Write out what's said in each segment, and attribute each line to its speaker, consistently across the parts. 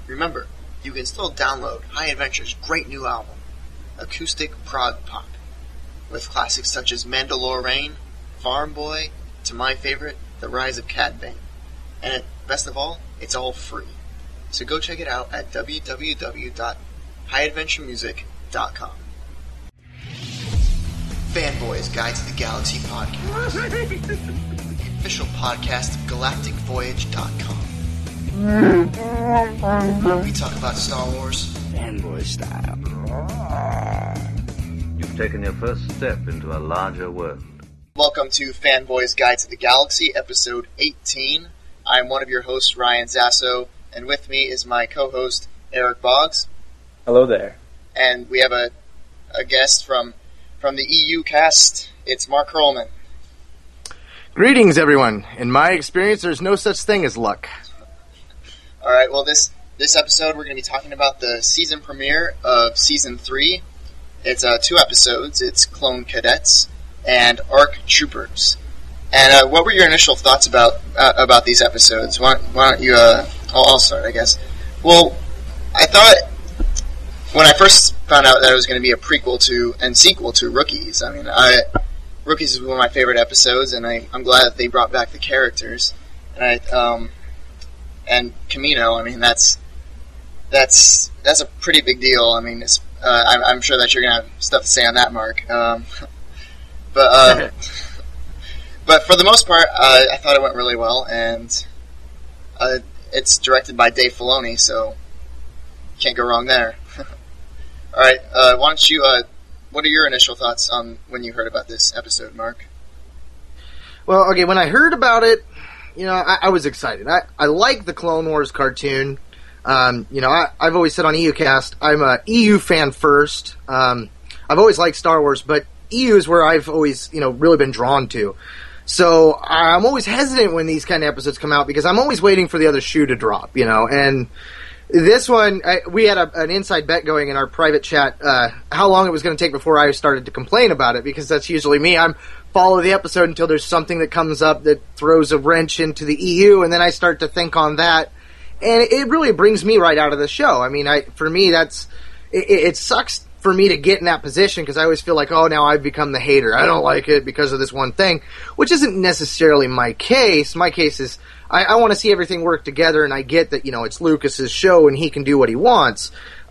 Speaker 1: Remember, you can still download High Adventure's great new album, Acoustic Prog Pop, with classics such as Mandalore Rain, Farm Boy, to my favorite, The Rise of Cad Bane. And best of all, it's all free. So go check it out at www.highadventuremusic.com. Fanboys Guide to the Galaxy Podcast, the official podcast of galacticvoyage.com. We talk about Star Wars,
Speaker 2: fanboy style.
Speaker 3: You've taken your first step into a larger world.
Speaker 1: Welcome to Fanboys Guide to the Galaxy, episode 18. I'm one of your hosts, Ryan Zasso, and with me is my co-host, Eric Boggs.
Speaker 4: Hello there.
Speaker 1: And we have a guest from the EU cast. It's Mark Hurlman.
Speaker 5: Greetings, everyone. In my experience, there's no such thing as luck.
Speaker 1: All right, well, this episode, we're going to be talking about the season premiere of Season 3. It's 2 episodes. It's Clone Cadets and ARC Troopers. And what were your initial thoughts about these episodes? Why don't you... I'll start, I guess. Well, I thought... When I first found out that it was going to be a prequel to and sequel to Rookies, I mean, Rookies is one of my favorite episodes, and I'm glad that they brought back the characters. And Kamino, I mean, that's a pretty big deal. I mean, I'm sure that you're gonna have stuff to say on that, Mark. But for the most part, I thought it went really well, and it's directed by Dave Filoni, so can't go wrong there. All right, why don't you? What are your initial thoughts on when you heard about this episode, Mark?
Speaker 5: Well, okay, when I heard about it, I was excited. I like the Clone Wars cartoon. I've always said on EUcast, I'm a EU fan first. I've always liked Star Wars, but EU is where I've always, really been drawn to. So I'm always hesitant when these kind of episodes come out because I'm always waiting for the other shoe to drop, and this one, we had an inside bet going in our private chat, how long it was going to take before I started to complain about it, because that's usually me. I'm follow the episode until there's something that comes up that throws a wrench into the EU, and then I start to think on that, and it really brings me right out of the show. I mean, for me, it sucks for me to get in that position, because I always feel like, oh, now I've become the hater. I don't like it because of this one thing, which isn't necessarily my case. My case is, I want to see everything work together, and I get that, it's Lucas's show and he can do what he wants.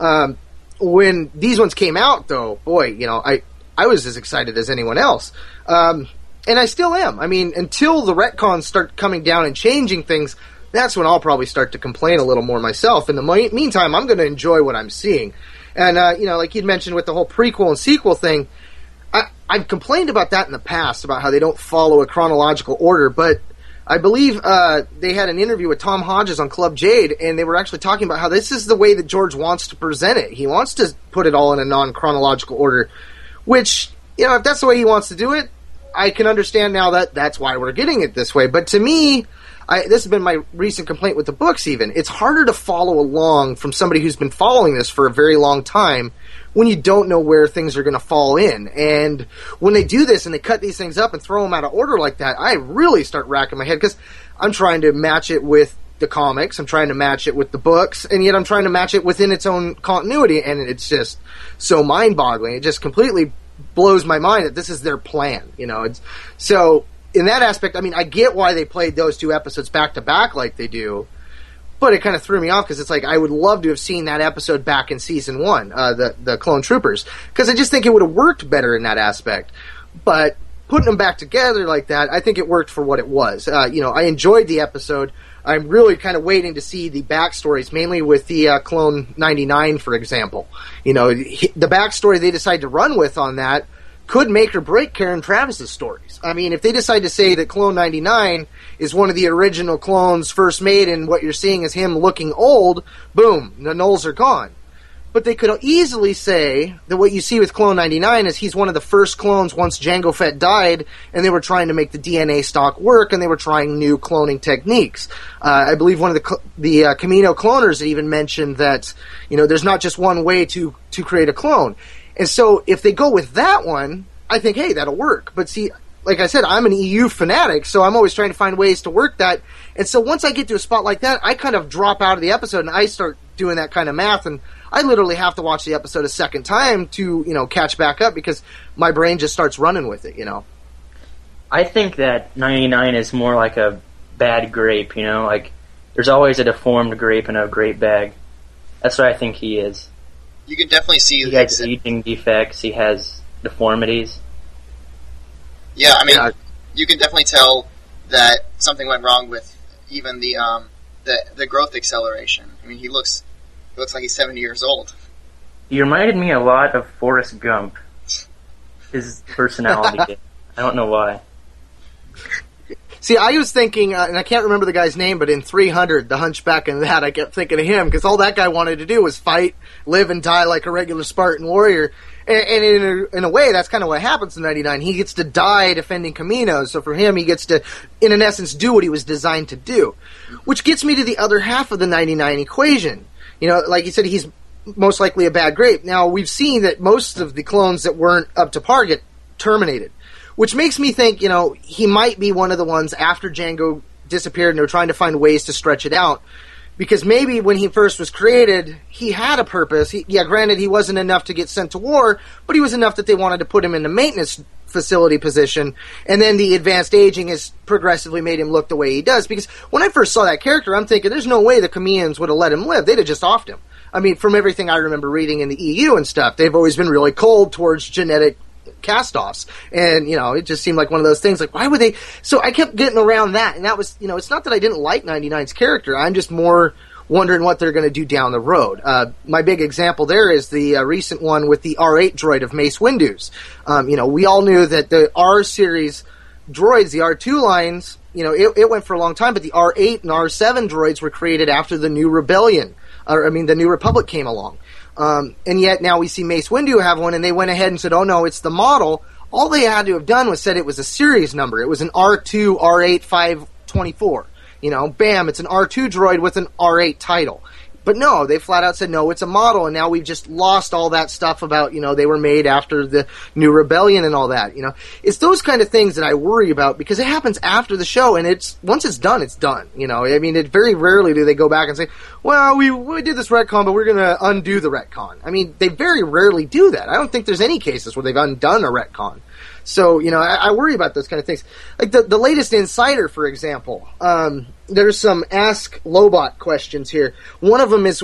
Speaker 5: When these ones came out, though, boy, I was as excited as anyone else. And I still am. I mean, until the retcons start coming down and changing things, that's when I'll probably start to complain a little more myself. In the meantime, I'm going to enjoy what I'm seeing. And, like you'd mentioned with the whole prequel and sequel thing, I've complained about that in the past, about how they don't follow a chronological order, but I believe they had an interview with Tom Hodges on Club Jade, and they were actually talking about how this is the way that George wants to present it. He wants to put it all in a non-chronological order, which, if that's the way he wants to do it, I can understand now that that's why we're getting it this way. But to me, this has been my recent complaint with the books even. It's harder to follow along from somebody who's been following this for a very long time when you don't know where things are going to fall in. And when they do this and they cut these things up and throw them out of order like that, I really start racking my head, because I'm trying to match it with the comics, I'm trying to match it with the books, and yet I'm trying to match it within its own continuity, and it's just so mind-boggling. It just completely blows my mind that this is their plan, So, in that aspect, I mean, I get why they played those 2 episodes back-to-back like they do, but it kind of threw me off, because it's like, I would love to have seen that episode back in Season 1, the Clone Troopers, because I just think it would have worked better in that aspect. But putting them back together like that, I think it worked for what it was. I enjoyed the episode. I'm really kind of waiting to see the backstories, mainly with the Clone 99, for example. The backstory they decide to run with on that could make or break Karen Travis's stories. I mean, if they decide to say that Clone 99 is one of the original clones first made and what you're seeing is him looking old, boom, the nulls are gone. But they could easily say that what you see with Clone 99 is he's one of the first clones once Jango Fett died, and they were trying to make the DNA stock work, and they were trying new cloning techniques. I believe one of the Kamino cloners even mentioned that, there's not just one way to create a clone. And so if they go with that one, I think, hey, that'll work. But see, like I said, I'm an EU fanatic, so I'm always trying to find ways to work that. And so once I get to a spot like that, I kind of drop out of the episode and I start doing that kind of math, and I literally have to watch the episode a second time to, catch back up because my brain just starts running with it,
Speaker 2: I think that 99 is more like a bad grape, like there's always a deformed grape in a grape bag. That's what I think he is.
Speaker 1: You can definitely see
Speaker 2: he has aging defects, he has deformities.
Speaker 1: Yeah, I mean, you can definitely tell that something went wrong with even the growth acceleration. I mean, he looks like he's 70 years old.
Speaker 2: He reminded me a lot of Forrest Gump. His personality did. I don't know why.
Speaker 5: See, I was thinking, and I can't remember the guy's name, but in 300, the Hunchback and that, I kept thinking of him, because all that guy wanted to do was fight, live and die like a regular Spartan warrior. And in a way, that's kind of what happens in 99. He gets to die defending Camino, so for him, he gets to, in an essence, do what he was designed to do. Which gets me to the other half of the 99 equation. Like you said, he's most likely a bad grape. Now, we've seen that most of the clones that weren't up to par get terminated. Which makes me think, he might be one of the ones after Django disappeared and they're trying to find ways to stretch it out. Because maybe when he first was created, he had a purpose. Granted, he wasn't enough to get sent to war, but he was enough that they wanted to put him in the maintenance facility position. And then the advanced aging has progressively made him look the way he does. Because when I first saw that character, I'm thinking, there's no way the Cameans would have let him live. They'd have just offed him. I mean, from everything I remember reading in the EU and stuff, they've always been really cold towards genetic cast-offs, and it just seemed like one of those things, like, why would they? So I kept getting around that, and that was, it's not that I didn't like 99's character, I'm just more wondering what they're going to do down the road. My big example there is the recent one with the R8 droid of Mace Windu's. We all knew that the R-series droids, the R2 lines, it went for a long time, but the R8 and R7 droids were created after the New Rebellion, the New Republic came along. And yet now we see Mace Windu have one, and they went ahead and said, oh no, it's the model. All they had to have done was said it was a series number. It was an R2 R8 524. Bam, it's an R2 droid with an R8 title. But no, they flat out said, no, it's a model, and now we've just lost all that stuff about, they were made after the New Rebellion and all that, It's those kind of things that I worry about, because it happens after the show, and once it's done, it's done, I mean, very rarely do they go back and say, well, we did this retcon, but we're going to undo the retcon. I mean, they very rarely do that. I don't think there's any cases where they've undone a retcon. So, I worry about those kind of things. Like the latest Insider, for example, there's some Ask Lobot questions here. One of them is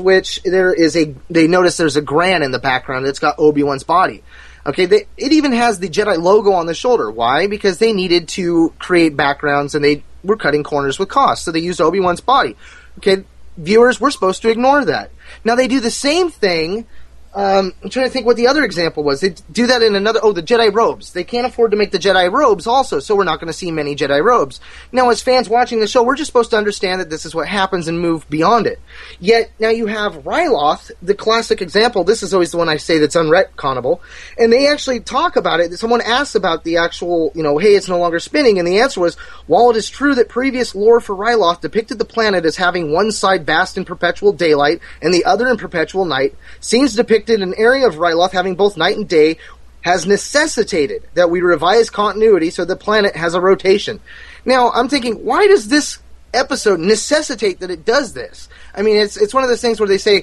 Speaker 5: they notice there's a Gran in the background that's got Obi-Wan's body. Okay, it even has the Jedi logo on the shoulder. Why? Because they needed to create backgrounds and they were cutting corners with cost, so they used Obi-Wan's body. Okay, viewers, we're supposed to ignore that. Now they do the same thing. I'm trying to think what the other example was. They do that in the Jedi robes. They can't afford to make the Jedi robes also, so we're not going to see many Jedi robes. Now, as fans watching the show, we're just supposed to understand that this is what happens and move beyond it. Yet, now you have Ryloth, the classic example. This is always the one I say that's unretconable. And they actually talk about it. Someone asks about the actual, hey, it's no longer spinning, and the answer was, while it is true that previous lore for Ryloth depicted the planet as having one side basked in perpetual daylight and the other in perpetual night, seems depicted an area of Ryloth having both night and day has necessitated that we revise continuity so the planet has a rotation. Now, I'm thinking, why does this episode necessitate that it does this? I mean, it's one of those things where they say,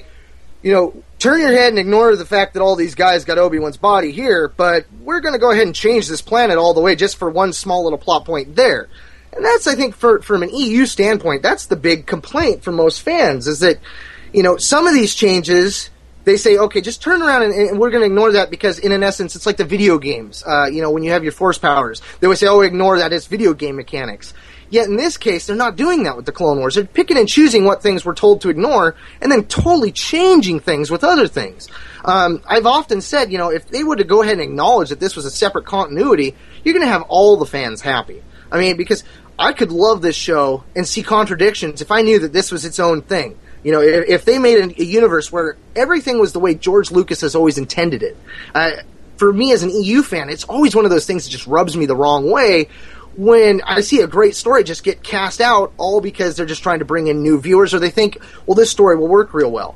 Speaker 5: turn your head and ignore the fact that all these guys got Obi-Wan's body here, but we're going to go ahead and change this planet all the way just for one small little plot point there. And that's, I think, from an EU standpoint, that's the big complaint for most fans, is that, some of these changes, they say, okay, just turn around and we're going to ignore that because, in an essence, it's like the video games. When you have your force powers, they would say, oh, ignore that, it's video game mechanics. Yet in this case, they're not doing that with the Clone Wars. They're picking and choosing what things we're told to ignore and then totally changing things with other things. I've often said, if they were to go ahead and acknowledge that this was a separate continuity, you're going to have all the fans happy. I mean, because I could love this show and see contradictions if I knew that this was its own thing. If they made a universe where everything was the way George Lucas has always intended it. For me as an EU fan, it's always one of those things that just rubs me the wrong way when I see a great story just get cast out all because they're just trying to bring in new viewers or they think, well, this story will work real well.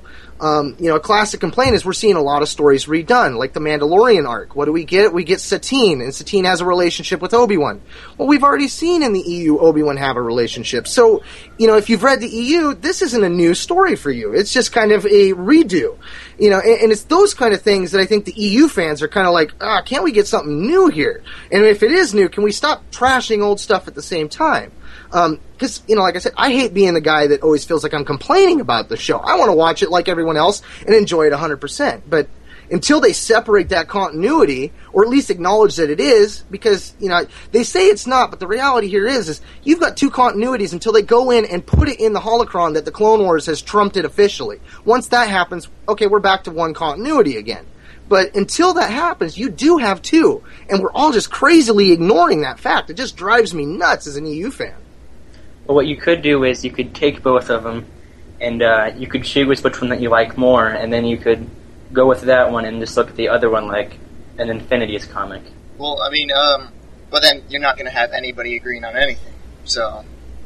Speaker 5: A classic complaint is we're seeing a lot of stories redone, like the Mandalorian arc. What do we get? We get Satine, and Satine has a relationship with Obi-Wan. Well, we've already seen in the EU Obi-Wan have a relationship. So, if you've read the EU, this isn't a new story for you. It's just kind of a redo. And it's those kind of things that I think the EU fans are kind of like, can't we get something new here? And if it is new, can we stop trashing old stuff at the same time? Because, like I said, I hate being the guy that always feels like I'm complaining about the show. I want to watch it like everyone else and enjoy it 100%. But until they separate that continuity, or at least acknowledge that it is, because, they say it's not, but the reality here is you've got two continuities until they go in and put it in the holocron that the Clone Wars has trumped it officially. Once that happens, okay, we're back to one continuity again. But until that happens, you do have two. And we're all just crazily ignoring that fact. It just drives me nuts as an EU fan.
Speaker 2: Well, what you could do is you could take both of them, and you could choose which one that you like more, and then you could go with that one and just look at the other one like an Infinities comic.
Speaker 1: Well, but then you're not going to have anybody agreeing on anything, so...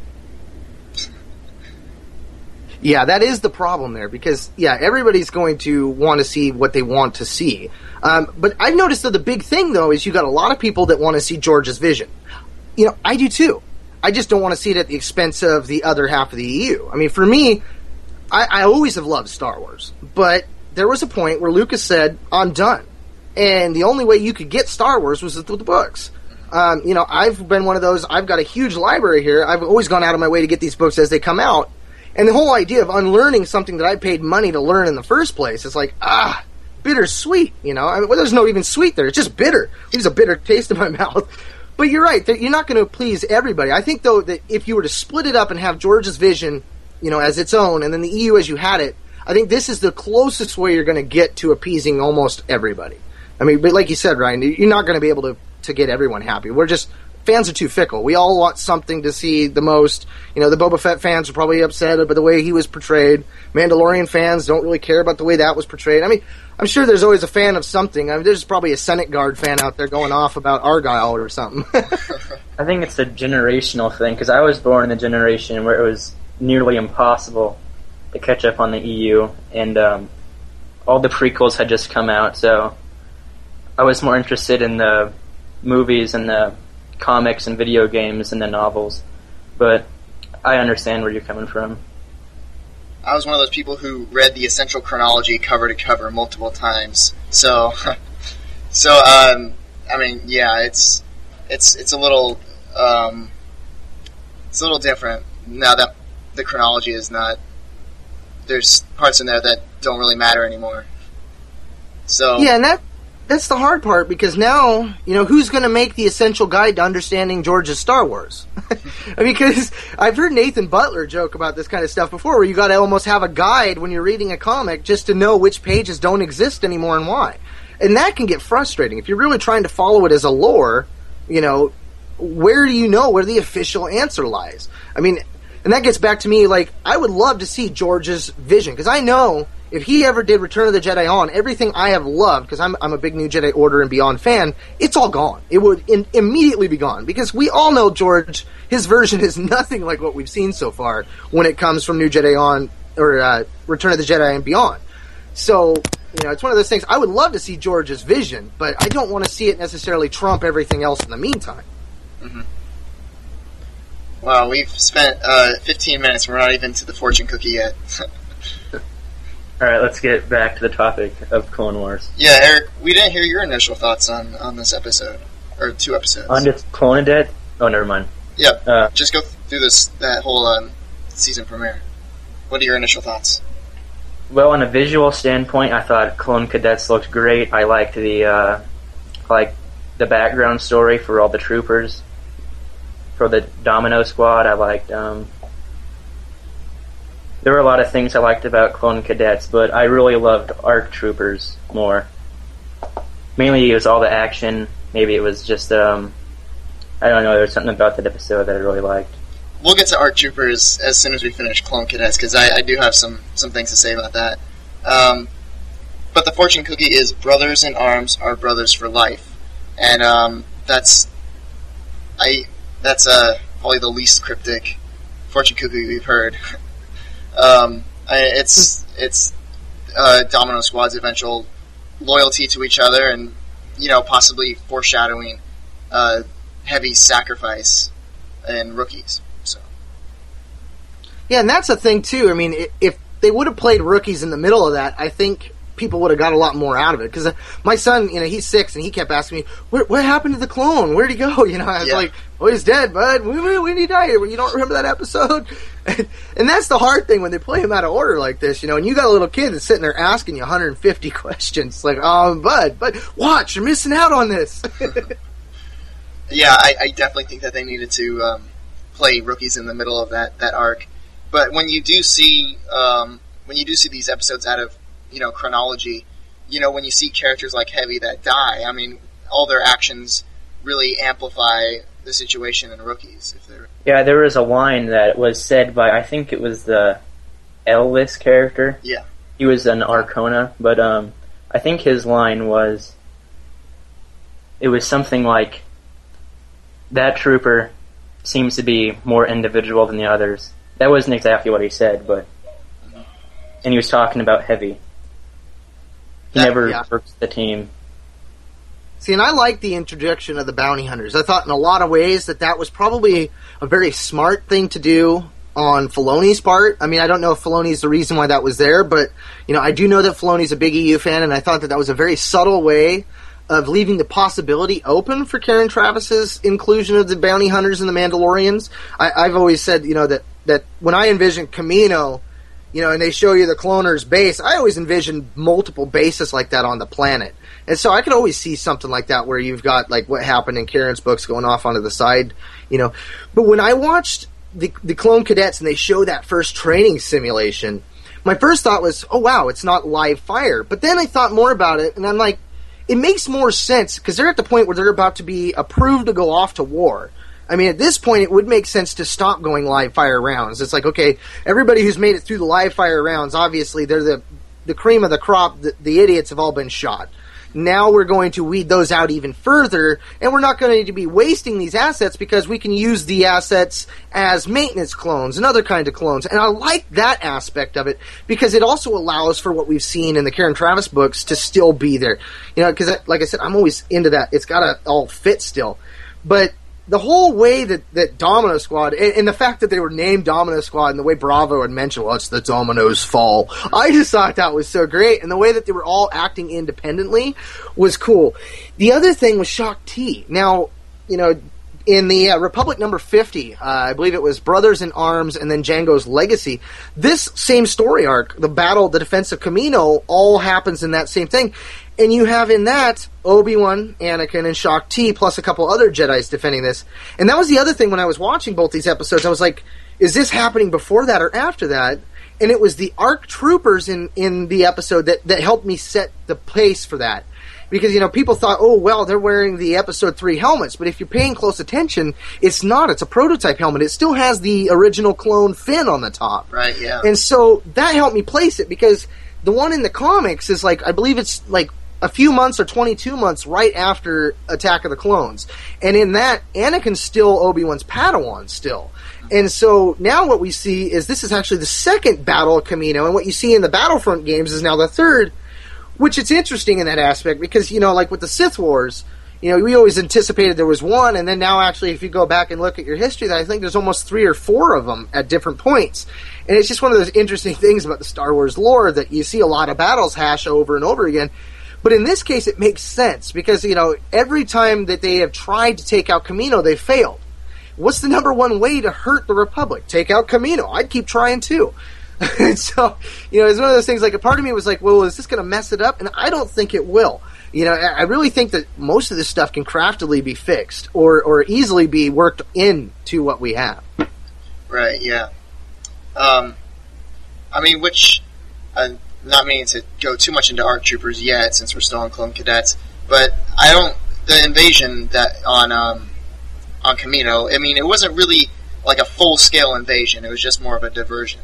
Speaker 5: Yeah, that is the problem there, because, everybody's going to want to see what they want to see. But I've noticed that the big thing, though, is you got a lot of people that want to see George's vision. I do too. I just don't want to see it at the expense of the other half of the EU. For me, I always have loved Star Wars, but there was a point where Lucas said, I'm done. And the only way you could get Star Wars was through the books. I've been one of those, I've got a huge library here. I've always gone out of my way to get these books as they come out. And the whole idea of unlearning something that I paid money to learn in the first place is like, bittersweet, there's no even sweet there. It's just bitter. It leaves a bitter taste in my mouth. But you're right. You're not going to please everybody. I think, though, that if you were to split it up and have George's vision, as its own, and then the EU as you had it, I think this is the closest way you're going to get to appeasing almost everybody. But like you said, Ryan, you're not going to be able to get everyone happy. Fans are too fickle. We all want something to see the most. The Boba Fett fans are probably upset about the way he was portrayed. Mandalorian fans don't really care about the way that was portrayed. I'm sure there's always a fan of something. There's probably a Senate Guard fan out there going off about Argyle or something.
Speaker 2: I think it's a generational thing, because I was born in a generation where it was nearly impossible to catch up on the EU, and all the prequels had just come out, so I was more interested in the movies and the comics and video games and the novels, but I understand where you're coming from.
Speaker 1: I was one of those people who read the essential chronology cover to cover multiple times. It's a little different now that the chronology is not. There's parts in there that don't really matter anymore. So
Speaker 5: yeah, and that's the hard part, because now, who's going to make the essential guide to understanding George's Star Wars? Because I've heard Nathan Butler joke about this kind of stuff before, where you got to almost have a guide when you're reading a comic just to know which pages don't exist anymore and why. And that can get frustrating. If you're really trying to follow it as a lore, where do you know where the official answer lies? And that gets back to me, I would love to see George's vision, because I know if he ever did Return of the Jedi on, everything I have loved, because I'm a big New Jedi Order and Beyond fan, it's all gone. It would immediately be gone, because we all know George, his version is nothing like what we've seen so far when it comes from New Jedi on, or Return of the Jedi and beyond. So, it's one of those things, I would love to see George's vision, but I don't want to see it necessarily trump everything else in the meantime.
Speaker 1: Mm-hmm. Wow, we've spent 15 minutes, we're not even to the fortune cookie yet.
Speaker 2: Alright, let's get back to the topic of Clone Wars.
Speaker 1: Yeah, Eric, we didn't hear your initial thoughts on this episode, or 2 episodes.
Speaker 2: On this Clone-A-Death? Oh, never mind.
Speaker 1: Yeah, just go through that whole season premiere. What are your initial thoughts?
Speaker 2: Well, on a visual standpoint, I thought Clone Cadets looked great. I liked the background story for all the troopers. For the Domino Squad, I liked... There were a lot of things I liked about Clone Cadets, but I really loved ARC Troopers more. Mainly it was all the action. Maybe it was just, I don't know, there was something about that episode that I really liked.
Speaker 1: We'll get to ARC Troopers as soon as we finish Clone Cadets, because I do have some things to say about that. But the fortune cookie is brothers in arms are brothers for life. And that's probably the least cryptic fortune cookie we've heard. It's Domino Squad's eventual loyalty to each other, and possibly foreshadowing heavy sacrifice in Rookies. So
Speaker 5: yeah, and that's a thing too. I mean, if they would have played Rookies in the middle of that, I think people would have got a lot more out of it. Because my son, he's 6, and he kept asking me, "What happened to the clone? Where'd he go?" I was like, "Oh, he's dead, bud. When did he die? You don't remember that episode?" And that's the hard thing when they play him out of order like this, and you got a little kid that's sitting there asking you 150 questions. Like, "Oh, bud, watch, you're missing out on this."
Speaker 1: Yeah, I definitely think that they needed to play Rookies in the middle of that arc. But when you do see these episodes out of chronology, when you see characters like Heavy that die, I mean, all their actions really amplify the situation in Rookies.
Speaker 2: Yeah, there was a line that was said by, I think it was the Elvis character.
Speaker 1: Yeah.
Speaker 2: He was an Arcona, but I think his line was, it was something like, "That trooper seems to be more individual than the others." That wasn't exactly what he said, but... And he was talking about Heavy. He never works the team.
Speaker 5: See, and I like the introduction of the bounty hunters. I thought in a lot of ways that was probably a very smart thing to do on Filoni's part. I mean, I don't know if Filoni's the reason why that was there, but, I do know that Filoni's a big EU fan, and I thought that was a very subtle way of leaving the possibility open for Karen Travis's inclusion of the bounty hunters and the Mandalorians. I've always said, that when I envision Kamino, and they show you the cloner's base, I always envision multiple bases like that on the planet. And so I could always see something like that where you've got, like, what happened in Karen's books going off onto the side, But when I watched the Clone Cadets and they show that first training simulation, my first thought was, oh, wow, it's not live fire. But then I thought more about it, and I'm like, it makes more sense, because they're at the point where they're about to be approved to go off to war. I mean, at this point, it would make sense to stop going live fire rounds. It's like, okay, everybody who's made it through the live fire rounds, obviously, they're the cream of the crop. The idiots have all been shot. Now we're going to weed those out even further, and we're not going to be wasting these assets because we can use the assets as maintenance clones and other kind of clones. And I like that aspect of it because it also allows for what we've seen in the Karen Travis books to still be there. Because, like I said, I'm always into that. It's got to all fit still. But the whole way that Domino Squad, and the fact that they were named Domino Squad, and the way Bravo had mentioned, well, it's the Domino's fall, I just thought that was so great, and the way that they were all acting independently was cool. The other thing was Shaak Ti. Now, in the Republic number 50, I believe it was Brothers in Arms and then Jango's Legacy, this same story arc, the defense of Kamino, all happens in that same thing. And you have in that Obi-Wan, Anakin, and Shaak Ti, plus a couple other Jedis defending this. And that was the other thing when I was watching both these episodes. I was like, is this happening before that or after that? And it was the ARC troopers in the episode that helped me set the pace for that. Because, people thought, oh, well, they're wearing the Episode 3 helmets. But if you're paying close attention, it's not. It's a prototype helmet. It still has the original clone fin on the top.
Speaker 1: Right, yeah.
Speaker 5: And so that helped me place it because the one in the comics is I believe it's a few months or 22 months right after Attack of the Clones. And in that, Anakin's still Obi-Wan's Padawan still. And so now what we see is this is actually the second Battle of Kamino, and what you see in the Battlefront games is now the third, which it's interesting in that aspect because, like with the Sith Wars, we always anticipated there was one, and then now actually if you go back and look at your history, I think there's almost 3 or 4 of them at different points. And it's just one of those interesting things about the Star Wars lore that you see a lot of battles hash over and over again. But in this case, it makes sense because, every time that they have tried to take out Kamino, they failed. What's the number one way to hurt the Republic? Take out Kamino. I'd keep trying too. And so, it's one of those things, a part of me was like, well, is this going to mess it up? And I don't think it will. I really think that most of this stuff can craftily be fixed or easily be worked into what we have.
Speaker 1: Right, yeah. Not meaning to go too much into ARC Troopers yet, since we're still on Clone Cadets, but the invasion that on Kamino, it wasn't really like a full-scale invasion, it was just more of a diversion.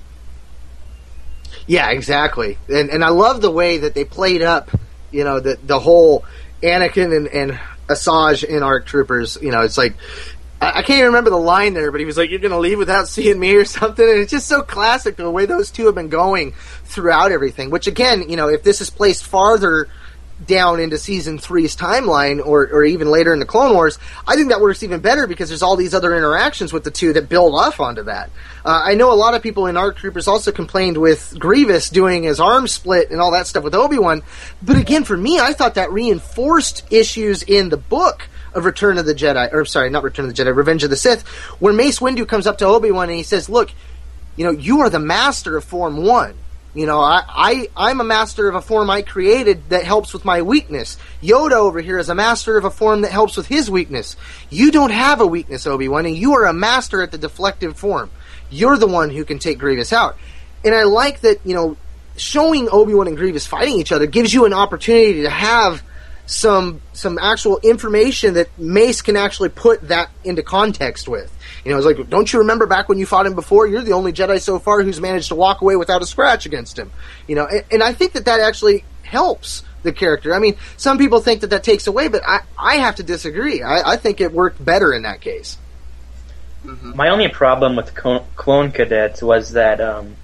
Speaker 5: Yeah, exactly. And I love the way that they played up, the whole Anakin and Asajj in ARC Troopers, it's like, I can't even remember the line there, but he was like, "You're going to leave without seeing me," or something. And it's just so classic the way those two have been going throughout everything. Which again, if this is placed farther down into season 3's timeline, or even later in the Clone Wars, I think that works even better because there's all these other interactions with the two that build off onto that. I know a lot of people in ARC Troopers also complained with Grievous doing his arm split and all that stuff with Obi-Wan, but again, for me, I thought that reinforced issues in the book of Return of the Jedi, or sorry, not Return of the Jedi, Revenge of the Sith, where Mace Windu comes up to Obi-Wan and he says, "Look, you are the master of Form 1. I'm a master of a form I created that helps with my weakness. Yoda over here is a master of a form that helps with his weakness. You don't have a weakness, Obi-Wan, and you are a master at the deflective form. You're the one who can take Grievous out." And I like that, showing Obi-Wan and Grievous fighting each other gives you an opportunity to have some actual information that Mace can actually put that into context with. It's like, don't you remember back when you fought him before? You're the only Jedi so far who's managed to walk away without a scratch against him. And I think that actually helps the character. I mean, some people think that takes away, but I have to disagree. I think it worked better in that case.
Speaker 1: Mm-hmm.
Speaker 2: My only problem with Clone Cadets was that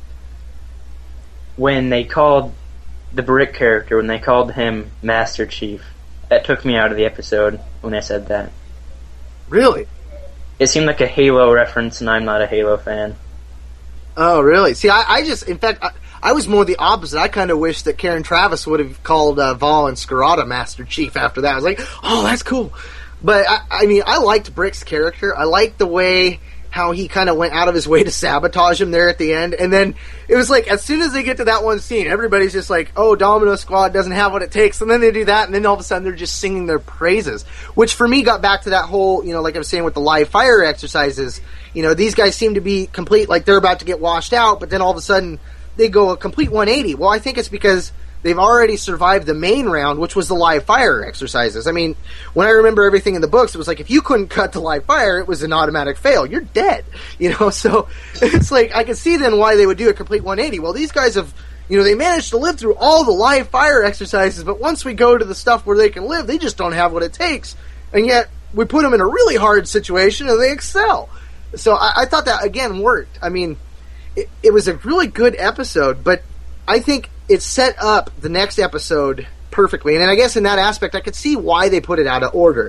Speaker 2: when they called the Brick character, when they called him Master Chief, that took me out of the episode when they said that.
Speaker 5: Really?
Speaker 2: It seemed like a Halo reference, and I'm not a Halo fan.
Speaker 5: Oh, really? See, I just, in fact, I was more the opposite. I kind of wish that Karen Travis would have called Vol and Scarada Master Chief after that. I was like, oh, that's cool. But, I liked Brick's character. I liked the way how he kind of went out of his way to sabotage him there at the end. And then it was like, as soon as they get to that one scene, everybody's just like, oh, Domino Squad doesn't have what it takes. And then they do that, and then all of a sudden they're just singing their praises. Which for me got back to that whole, like I was saying with the live fire exercises, these guys seem to be complete, like they're about to get washed out, but then all of a sudden they go a complete 180. Well, I think it's because they've already survived the main round, which was the live fire exercises. I mean, when I remember everything in the books, it was like, if you couldn't cut the live fire, it was an automatic fail. You're dead. So it's like, I can see then why they would do a complete 180. Well, these guys have, they managed to live through all the live fire exercises, but once we go to the stuff where they can live, they just don't have what it takes. And yet, we put them in a really hard situation and they excel. So I thought that, again, worked. I mean, it was a really good episode, but I think it set up the next episode perfectly. And I guess in that aspect, I could see why they put it out of order.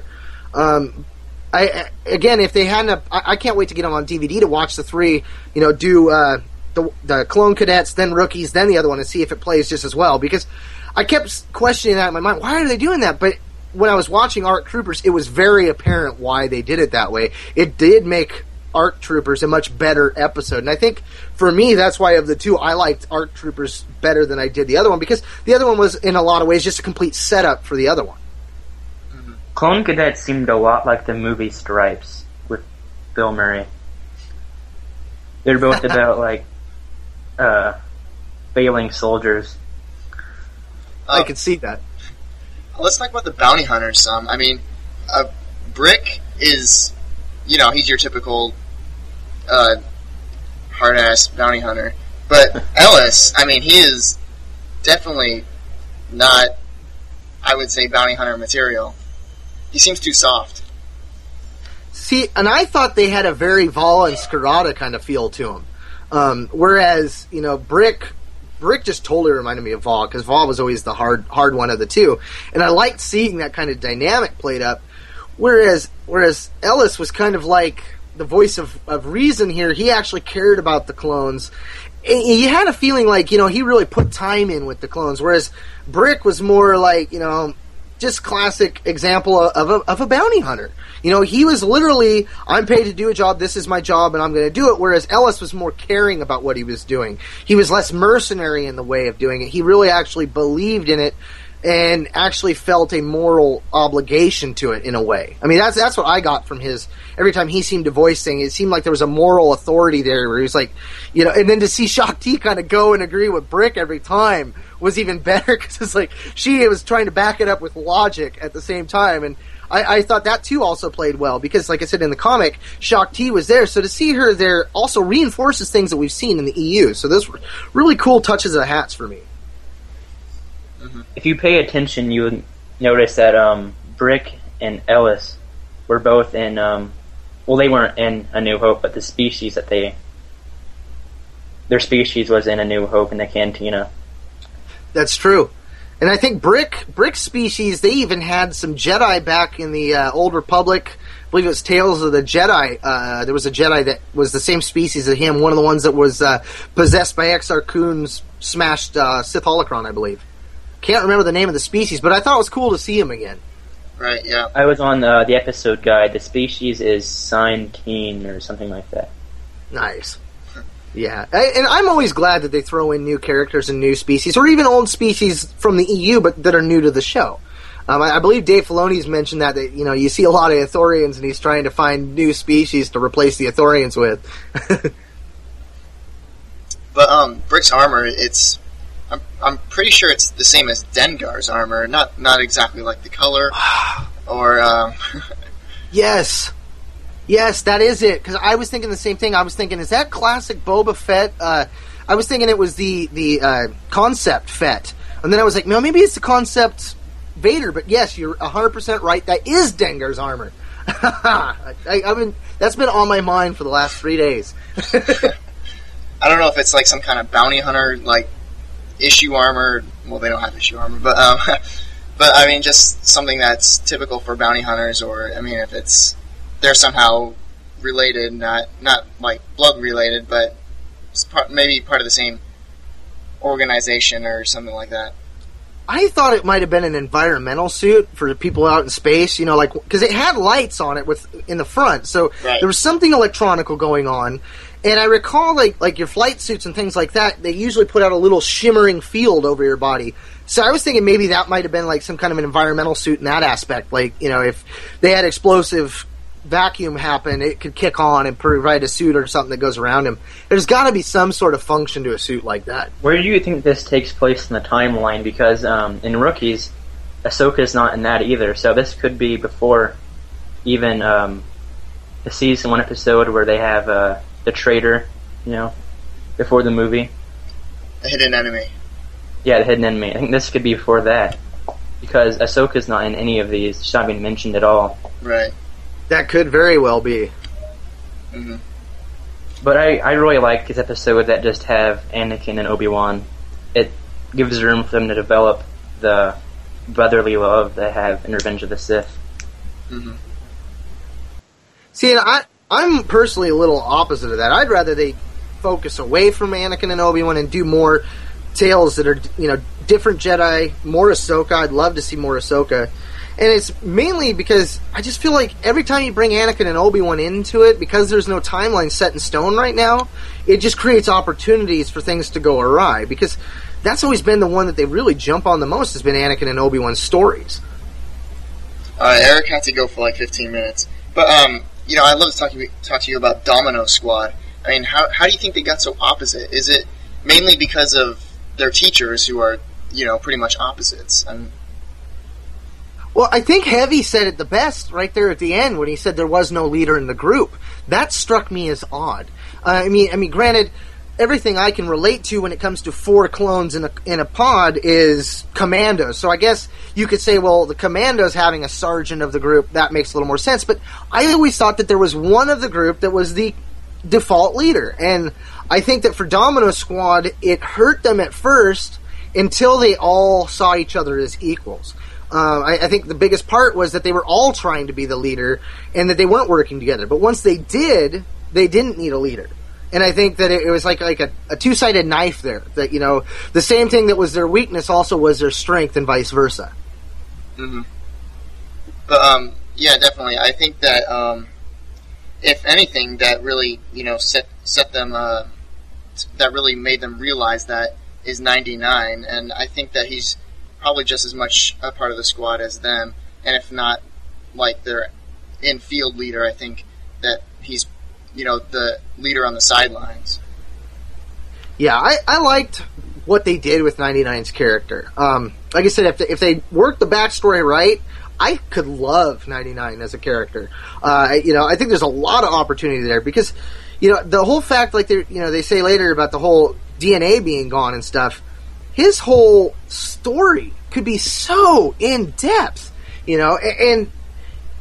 Speaker 5: If they hadn't, I can't wait to get them on DVD to watch the three, do the Clone Cadets, then Rookies, then the other one, and see if it plays just as well. Because I kept questioning that in my mind. Why are they doing that? But when I was watching ARC Troopers, it was very apparent why they did it that way. It did make ARC Troopers a much better episode. And I think, for me, that's why of the two, I liked ARC Troopers better than I did the other one, because the other one was, in a lot of ways, just a complete setup for the other one.
Speaker 2: Mm-hmm. Clone Cadets seemed a lot like the movie Stripes with Bill Murray. They're both about, failing soldiers.
Speaker 5: I could see that.
Speaker 1: Let's talk about the bounty hunters some. I mean, Brick is, he's your typical hard-ass bounty hunter. But Ellis, I mean, he is definitely not, I would say, bounty hunter material. He seems too soft.
Speaker 5: See, and I thought they had a very Vala and Scarada kind of feel to him. Whereas, Brick just totally reminded me of Val, because Val was always the hard one of the two. And I liked seeing that kind of dynamic played up. Whereas Ellis was kind of like the voice of reason here. He actually cared about the clones. And you had a feeling like, he really put time in with the clones. Whereas Brick was more like, just classic example of a bounty hunter. He was literally, I'm paid to do a job, this is my job, and I'm going to do it, whereas Ellis was more caring about what he was doing. He was less mercenary in the way of doing it. He really actually believed in it and actually felt a moral obligation to it in a way. I mean, that's what I got from his, every time he seemed to voice things, it seemed like there was a moral authority there where he was like, and then to see Shaak Ti kind of go and agree with Brick every time was even better, because it's like, she was trying to back it up with logic at the same time, and I thought that too also played well, because like I said in the comic, Shaak Ti was there, so to see her there also reinforces things that we've seen in the EU, so those were really cool touches of the hats for me.
Speaker 2: If you pay attention, you would notice that Brick and Ellis were both in well, they weren't in A New Hope, but the species that their species was in A New Hope in the Cantina.
Speaker 5: That's true. And I think Brick's species, they even had some Jedi back in the Old Republic. I believe it was Tales of the Jedi. There was a Jedi that was the same species as him, one of the ones that was possessed by Exar Kun's smashed Sith holocron, I believe. Can't remember the name of the species, but I thought it was cool to see him again.
Speaker 1: Right, yeah.
Speaker 2: I was on the episode guide. The species is Sign Keen or something like that.
Speaker 5: Nice. Yeah, and I'm always glad that they throw in new characters and new species, or even old species from the EU, but that are new to the show. I believe Dave Filoni's mentioned that you see a lot of Ithorians, and he's trying to find new species to replace the Ithorians with.
Speaker 1: But Brick's armor, I'm pretty sure it's the same as Dengar's armor, not exactly like the color, or
Speaker 5: Yes, that is it. Because I was thinking the same thing. I was thinking, is that classic Boba Fett? I was thinking it was the concept Fett, and then I was like, no, maybe it's the concept Vader. But yes, you're 100% right. That is Dengar's armor. That's been on my mind for the last 3 days.
Speaker 1: I don't know if it's like some kind of bounty hunter like issue armor. Well, they don't have issue armor, but I mean, just something that's typical for bounty hunters, or I mean, if they're somehow related, not like blood related, but maybe part of the same organization or something like that.
Speaker 5: I thought it might have been an environmental suit for the people out in space, like because it had lights on it in the front, so
Speaker 1: right.
Speaker 5: There was something electronical going on. And I recall, like your flight suits and things like that, they usually put out a little shimmering field over your body. So I was thinking maybe that might have been like some kind of an environmental suit in that aspect. Like, if they had explosive vacuum happen, it could kick on and provide a suit or something that goes around him. There's got to be some sort of function to a suit like that.
Speaker 2: Where do you think this takes place in the timeline? Because in Rookies, Ahsoka's not in that either, so this could be before even the Season 1 episode where they have the traitor, before the movie.
Speaker 1: The hidden enemy.
Speaker 2: Yeah, the hidden enemy. I think this could be before that, because Ahsoka's not in any of these. She's not being mentioned at all.
Speaker 1: Right.
Speaker 5: That could very well be.
Speaker 1: Mm-hmm.
Speaker 2: But I really like this episode that just have Anakin and Obi-Wan. It gives room for them to develop the brotherly love they have in Revenge of the Sith.
Speaker 1: Mm-hmm.
Speaker 5: See, I'm personally a little opposite of that. I'd rather they focus away from Anakin and Obi-Wan and do more tales that are, different Jedi, more Ahsoka. I'd love to see more Ahsoka. And it's mainly because I just feel like every time you bring Anakin and Obi-Wan into it, because there's no timeline set in stone right now, it just creates opportunities for things to go awry. Because that's always been the one that they really jump on the most, has been Anakin and Obi-Wan's stories.
Speaker 1: Eric had to go for like 15 minutes. But, I'd love to talk to you about Domino Squad. I mean, how do you think they got so opposite? Is it mainly because of their teachers who are, pretty much opposites?
Speaker 5: Well, I think Heavy said it the best right there at the end when he said there was no leader in the group. That struck me as odd. I mean, granted, everything I can relate to when it comes to 4 clones in a pod is commandos. So I guess you could say, well, the commandos having a sergeant of the group, that makes a little more sense. But I always thought that there was one of the group that was the default leader. And I think that for Domino Squad, it hurt them at first until they all saw each other as equals. I think the biggest part was that they were all trying to be the leader and that they weren't working together. But once they did, they didn't need a leader. And I think that it was like a two-sided knife there. That, the same thing that was their weakness also was their strength and vice versa.
Speaker 1: Mm-hmm. But, yeah, definitely. I think that, if anything, that really, set them, that really made them realize that is 99. And I think that he's probably just as much a part of the squad as them, and if not, like their in-field leader, I think that he's, the leader on the sidelines.
Speaker 5: Yeah, I liked what they did with 99's character. Like I said, if they worked the backstory right, I could love 99 as a character. I think there's a lot of opportunity there because, the whole fact, like they say later about the whole DNA being gone and stuff. His whole story could be so in depth, and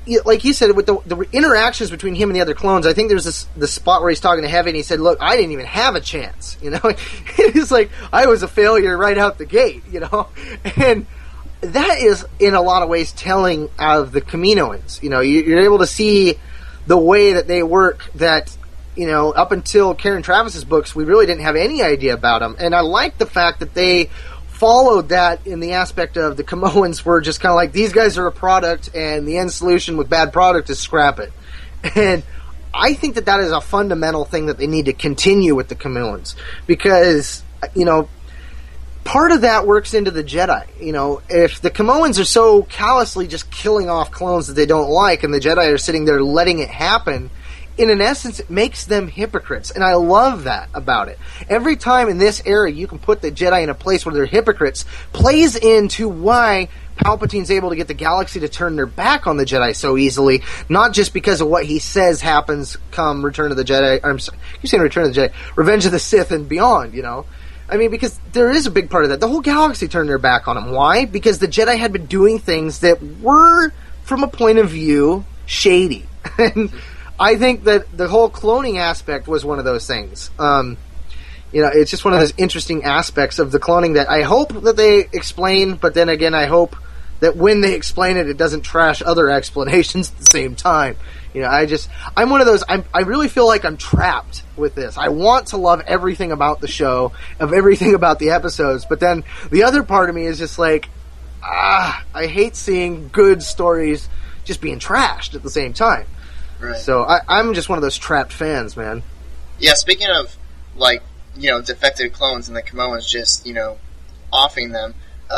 Speaker 5: like you said, with the interactions between him and the other clones, I think there's the spot where he's talking to Heavy and he said, look, I didn't even have a chance, you know? He's like, I was a failure right out the gate, you know? And that is, in a lot of ways, telling of the Kaminoans. You know, you're able to see the way that they work that, you know, up until Karen Travis's books, we really didn't have any idea about them. And I like the fact that they followed that in the aspect of the Kamoans were just kind of like, these guys are a product, and the end solution with bad product is scrap it. And I think that is a fundamental thing that they need to continue with the Kamoans, because, you know, part of that works into the Jedi. You know, if the Kamoans are so callously just killing off clones that they don't like, and the Jedi are sitting there letting it happen, in an essence, it makes them hypocrites. And I love that about it. Every time in this era you can put the Jedi in a place where they're hypocrites, plays into why Palpatine's able to get the galaxy to turn their back on the Jedi so easily, not just because of what he says happens come Return of the Jedi, I'm sorry, you're saying Return of the Jedi, Revenge of the Sith and beyond, you know? I mean, because there is a big part of that. The whole galaxy turned their back on him. Why? Because the Jedi had been doing things that were, from a point of view, shady. And I think that the whole cloning aspect was one of those things. You know, it's just one of those interesting aspects of the cloning that I hope that they explain, but then again, I hope that when they explain it, it doesn't trash other explanations at the same time. You know, I'm one of those, I really feel like I'm trapped with this. I want to love everything about the show, of everything about the episodes, but then the other part of me is just like, I hate seeing good stories just being trashed at the same time.
Speaker 1: Right.
Speaker 5: So I'm just one of those trapped fans, man.
Speaker 1: Yeah, speaking of, like, you know, defective clones and the Kamoans just, you know, offing them,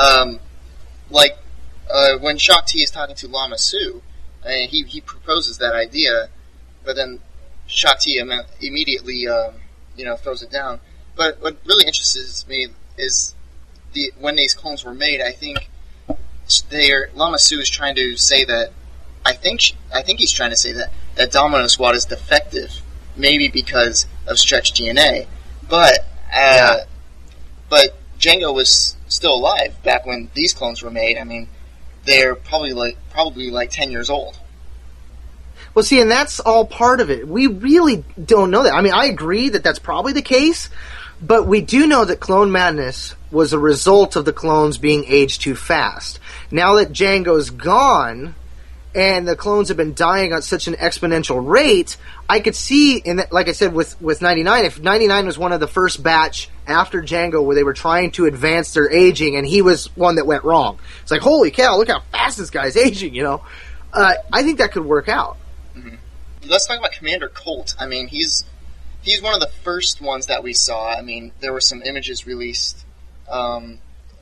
Speaker 1: when Shaak Ti is talking to Lama Su, he proposes that idea, but then Shaak Ti immediately, you know, throws it down. But what really interests me is when these clones were made, I think Lama Su is trying to say that, I think he's trying to say that Domino Squad is defective, maybe because of stretched DNA, but Jango was still alive back when these clones were made. I mean, they're probably like 10 years old.
Speaker 5: Well, see, and that's all part of it. We really don't know that. I mean, I agree that that's probably the case, but we do know that Clone Madness was a result of the clones being aged too fast. Now that Jango's gone, and the clones have been dying at such an exponential rate, I could see, like I said, with 99, if 99 was one of the first batch after Jango where they were trying to advance their aging, and he was one that went wrong. It's like, holy cow, look how fast this guy's aging, you know? I think that could work out.
Speaker 1: Mm-hmm. Let's talk about Commander Colt. I mean, he's one of the first ones that we saw. I mean, there were some images released when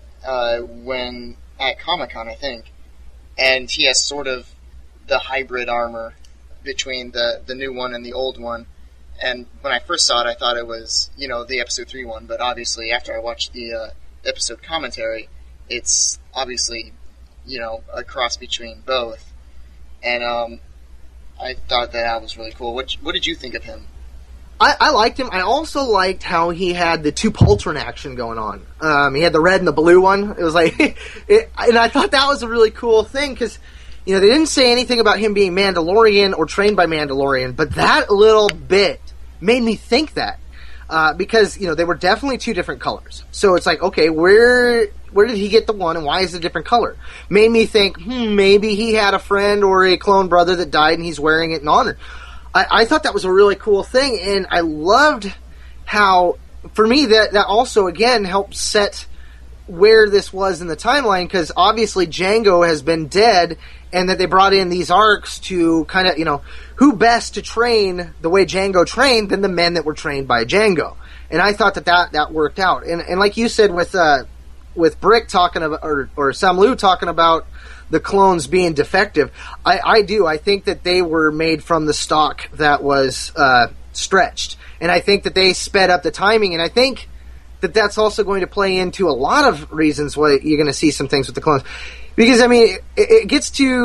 Speaker 1: at Comic-Con, I think, and he has sort of the hybrid armor between the new one and the old one. And when I first saw it, I thought it was, you know, the Episode 3 one, but obviously after I watched the episode commentary, it's obviously, you know, a cross between both. And I thought that was really cool. What did you think of him?
Speaker 5: I liked him. I also liked how he had the two Poltron action going on. He had the red and the blue one. It was like, and I thought that was a really cool thing, because, you know, they didn't say anything about him being Mandalorian or trained by Mandalorian, but that little bit made me think that. Because, you know, they were definitely two different colors. So it's like, okay, where did he get the one, and why is it a different color? Made me think, maybe he had a friend or a clone brother that died and he's wearing it in honor. I thought that was a really cool thing, and I loved how, for me, that also, again, helped set where this was in the timeline, because obviously Jango has been dead, and that they brought in these arcs to kind of, you know, who best to train the way Jango trained than the men that were trained by Jango. And I thought that worked out. And like you said with Brick talking about, or Sam Liu talking about the clones being defective, I do. I think that they were made from the stock that was stretched. And I think that they sped up the timing, and I think that that's also going to play into a lot of reasons why you're going to see some things with the clones. Because, I mean, it gets to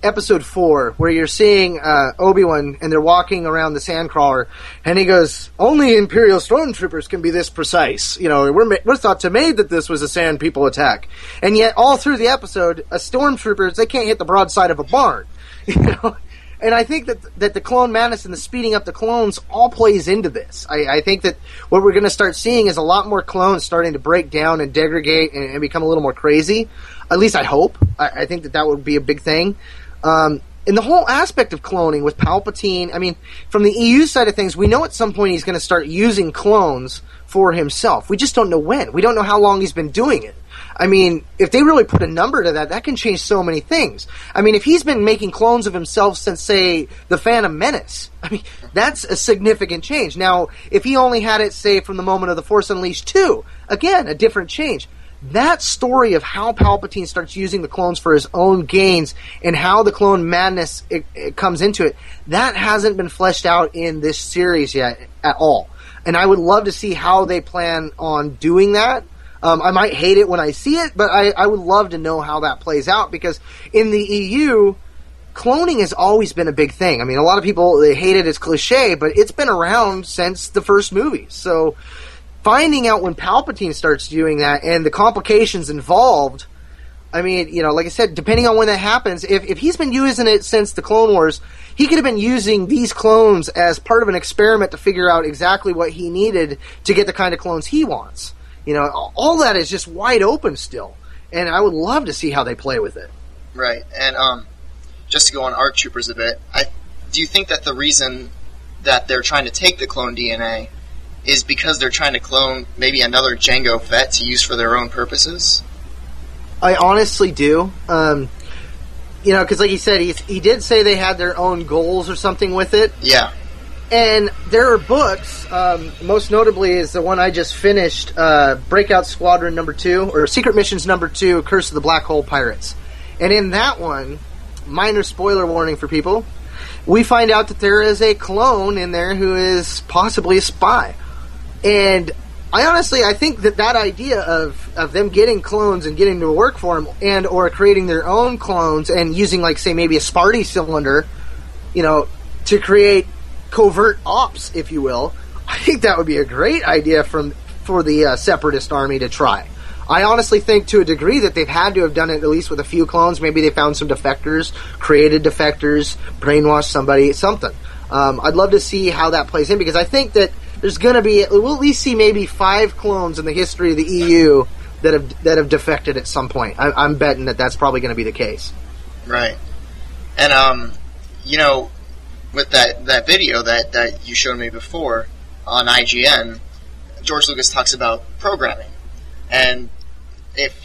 Speaker 5: episode 4, where you're seeing Obi-Wan, and they're walking around the Sandcrawler, and he goes, "Only Imperial stormtroopers can be this precise. You know, we're thought to made that this was a Sand People attack." And yet, all through the episode, stormtroopers, they can't hit the broadside of a barn. You know? And I think that the clone madness and the speeding up the clones all plays into this. I think that what we're going to start seeing is a lot more clones starting to break down and degrade and become a little more crazy. At least I hope. I think that would be a big thing. And the whole aspect of cloning with Palpatine, I mean, from the EU side of things, we know at some point he's going to start using clones for himself. We just don't know when. We don't know how long he's been doing it. I mean, if they really put a number to that, that can change so many things. I mean, if he's been making clones of himself since, say, The Phantom Menace, I mean, that's a significant change. Now, if he only had it, say, from the moment of The Force Unleashed 2, again, a different change. That story of how Palpatine starts using the clones for his own gains and how the clone madness it comes into it, that hasn't been fleshed out in this series yet at all. And I would love to see how they plan on doing that. I might hate it when I see it, but I would love to know how that plays out, because in the EU, cloning has always been a big thing. I mean, a lot of people, they hate it as cliche, but it's been around since the first movies. So finding out when Palpatine starts doing that and the complications involved, I mean, you know, like I said, depending on when that happens, if he's been using it since the Clone Wars, he could have been using these clones as part of an experiment to figure out exactly what he needed to get the kind of clones he wants. You know, all that is just wide open still, and I would love to see how they play with it.
Speaker 1: Right, and just to go on ARC Troopers a bit, do you think that the reason that they're trying to take the clone DNA is because they're trying to clone maybe another Jango Fett to use for their own purposes?
Speaker 5: I honestly do. You know, because like he said, he did say they had their own goals or something with it.
Speaker 1: Yeah.
Speaker 5: And there are books, most notably is the one I just finished, Breakout Squadron number 2, or Secret Missions number 2, Curse of the Black Hole Pirates. And in that one, minor spoiler warning for people, we find out that there is a clone in there who is possibly a spy. And I think that idea of them getting clones and getting to work for them, and or creating their own clones and using, like, say, maybe a Sparty cylinder, you know, to create covert ops, if you will, I think that would be a great idea for the Separatist army to try. I honestly think to a degree that they've had to have done it at least with a few clones. Maybe they found some defectors, created defectors, brainwashed somebody, something. I'd love to see how that plays in, because I think that there's going to be, we'll at least see maybe 5 clones in the history of the EU that have defected at some point. I'm betting that that's probably going to be the case.
Speaker 1: Right. And, you know, with that video that you showed me before on IGN, George Lucas talks about programming, and if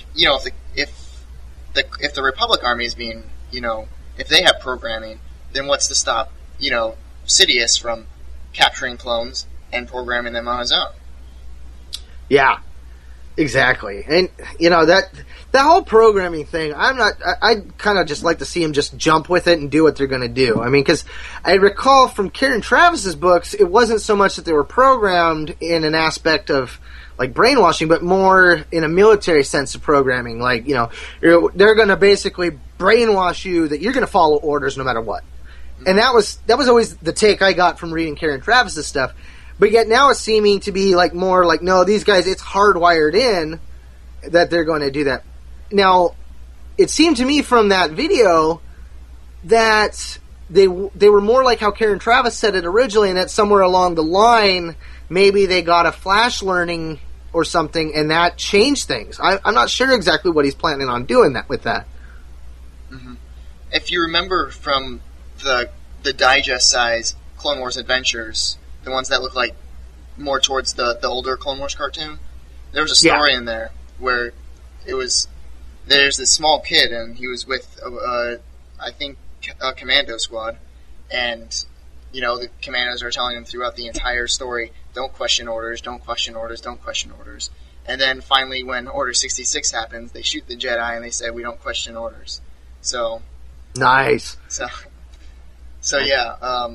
Speaker 1: the Republic Army is being, you know, if they have programming, then what's to stop, you know, Sidious from capturing clones and programming them on his own?
Speaker 5: Yeah, exactly. And you know, that whole programming thing, I kind of just like to see him just jump with it and do what they're going to do. I mean, because I recall from Karen Travis's books, it wasn't so much that they were programmed in an aspect of like brainwashing, but more in a military sense of programming. Like, you know, they're going to basically brainwash you that you're going to follow orders no matter what. And that was always the take I got from reading Karen Travis's stuff. But yet now it's seeming to be like more like, no, these guys, it's hardwired in that they're going to do that. Now, it seemed to me from that video that they were more like how Karen Travis said it originally, and that somewhere along the line, maybe they got a flash learning or something, and that changed things. I'm not sure exactly what he's planning on doing with that.
Speaker 1: Mm-hmm. If you remember from the digest size Clone Wars Adventures, the ones that look like more towards the older Clone Wars cartoon, there was a story in there where there's this small kid, and he was with I think a commando squad, and you know, the commandos are telling him throughout the entire story, don't question orders, don't question orders, don't question orders. And then finally, when Order 66 happens, they shoot the Jedi and they say, we don't question orders. So
Speaker 5: nice.
Speaker 1: So yeah,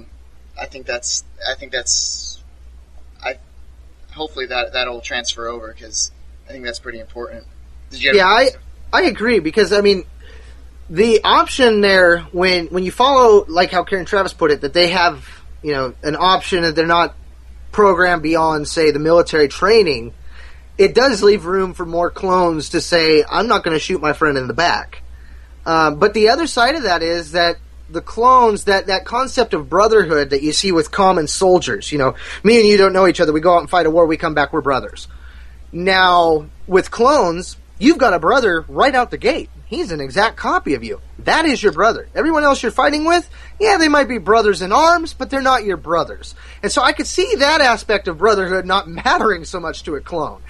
Speaker 1: hopefully that'll transfer over, because I think that's pretty important.
Speaker 5: I agree, because I mean, the option there, when you follow, like how Karen Travis put it, that they have, an option that they're not programmed beyond, say, the military training, it does leave room for more clones to say, I'm not going to shoot my friend in the back. But the other side of that is that the clones, that concept of brotherhood that you see with common soldiers, me and you don't know each other, we go out and fight a war, we come back, we're brothers. Now, with clones, you've got a brother right out the gate. He's an exact copy of you. That is your brother. Everyone else you're fighting with, yeah, they might be brothers in arms, but they're not your brothers. And so I could see that aspect of brotherhood not mattering so much to a clone.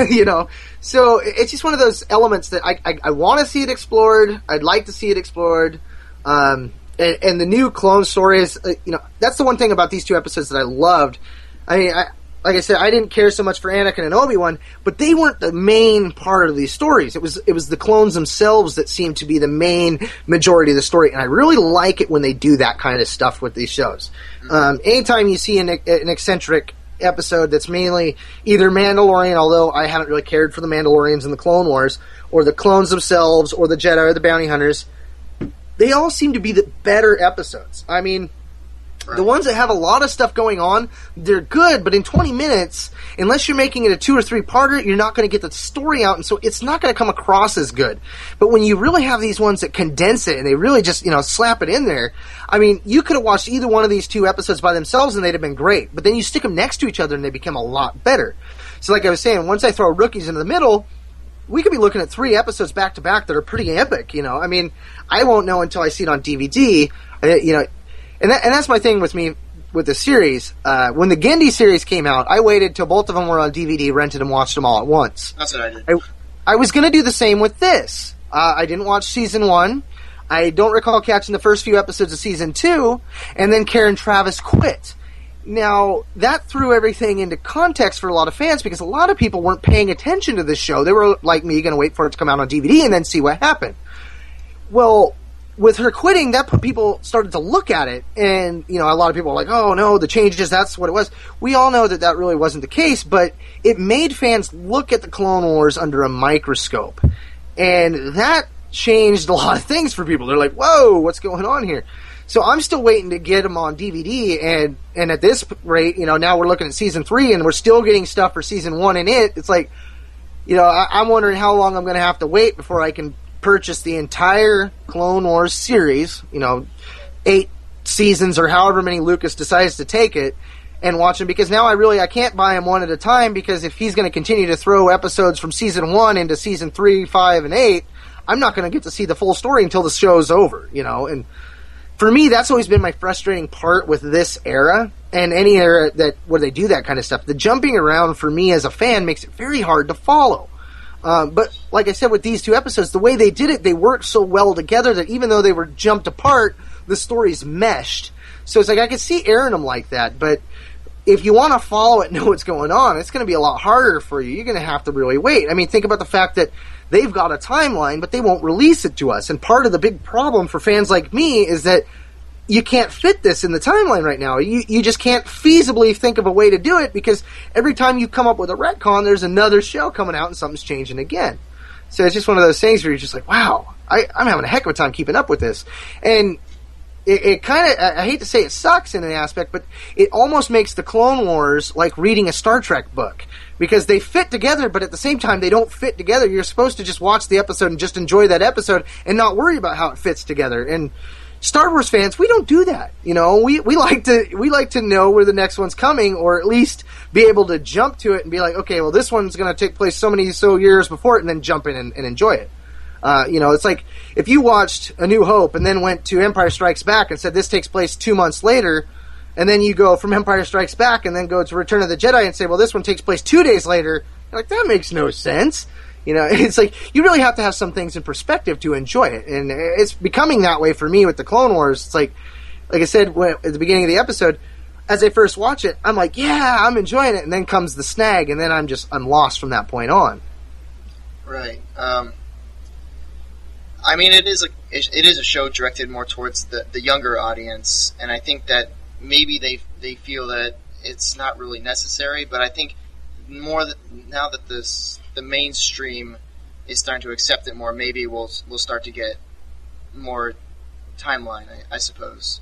Speaker 5: So it's just one of those elements that I want to see it explored. I'd like to see it explored. And the new clone stories, that's the one thing about these two episodes that I loved. I mean, like I said, I didn't care so much for Anakin and Obi-Wan, but they weren't the main part of these stories. It was the clones themselves that seemed to be the main majority of the story, and I really like it when they do that kind of stuff with these shows. Anytime you see an eccentric episode that's mainly either Mandalorian, although I haven't really cared for the Mandalorians in the Clone Wars, or the clones themselves, or the Jedi, or the bounty hunters, they all seem to be the better episodes. I mean, the ones that have a lot of stuff going on, they're good, but in 20 minutes, unless you're making it a 2 or 3-parter, you're not going to get the story out, and so it's not going to come across as good. But when you really have these ones that condense it, and they really just, slap it in there, I mean, you could have watched either one of these two episodes by themselves, and they'd have been great. But then you stick them next to each other, and they become a lot better. So like I was saying, once I throw Rookies into the middle, we could be looking at 3 episodes back-to-back that are pretty epic, I mean, I won't know until I see it on DVD, And that's my thing with me with the series. When the Genndy series came out, I waited till both of them were on DVD, rented and watched them all at once.
Speaker 1: That's what I did.
Speaker 5: I was going to do the same with this. I didn't watch season 1. I don't recall catching the first few episodes of season 2, and then Karen Travis quit. Now, that threw everything into context for a lot of fans because a lot of people weren't paying attention to this show. They were, like me, going to wait for it to come out on DVD and then see what happened. Well, with her quitting, that put people started to look at it, and a lot of people were like, "Oh no, the changes, that's what it was." We all know that really wasn't the case, but it made fans look at the Clone Wars under a microscope, and that changed a lot of things for people. They're like, "Whoa, what's going on here?" So I'm still waiting to get them on DVD, and at this rate, now we're looking at season 3, and we're still getting stuff for season 1 in it. It's like, I'm wondering how long I'm going to have to wait before I can purchase the entire Clone Wars series, 8 seasons or however many Lucas decides to take it, and watch them, because now I can't buy them one at a time, because if he's going to continue to throw episodes from season 1 into season 3, 5, and 8, I'm not going to get to see the full story until the show's over, and for me, that's always been my frustrating part with this era, and any era where they do that kind of stuff. The jumping around for me as a fan makes it very hard to follow. But like I said, with these 2 episodes, the way they did it, they worked so well together that even though they were jumped apart, the stories meshed. So it's like I could see airing them like that, but if you want to follow it and know what's going on, it's going to be a lot harder for you. You're going to have to really wait. I mean, think about the fact that they've got a timeline, but they won't release it to us. And part of the big problem for fans like me is that you can't fit this in the timeline right now. You just can't feasibly think of a way to do it, because every time you come up with a retcon, there's another show coming out and something's changing again. So it's just one of those things where you're just like, wow, I'm having a heck of a time keeping up with this. And it kind of, I hate to say it sucks in an aspect, but it almost makes the Clone Wars like reading a Star Trek book, because they fit together, but at the same time they don't fit together. You're supposed to just watch the episode and just enjoy that episode and not worry about how it fits together. And Star Wars fans, we don't do that. We like to know where the next one's coming, or at least be able to jump to it and be like, okay, well, this one's going to take place so many years before it, and then jump in and enjoy it. It's like if you watched A New Hope and then went to Empire Strikes Back and said this takes place 2 months later, and then you go from Empire Strikes Back and then go to Return of the Jedi and say, well, this one takes place 2 days later. You're like, that makes no sense. It's like you really have to have some things in perspective to enjoy it, and it's becoming that way for me with the Clone Wars. It's like I said at the beginning of the episode, as I first watch it, I'm like, yeah, I'm enjoying it, and then comes the snag, and then I'm lost from that point on.
Speaker 1: Right. I mean, it is a show directed more towards the younger audience, and I think that maybe they feel that it's not really necessary, but I think now that the mainstream is starting to accept it more, maybe we'll start to get more timeline, I suppose.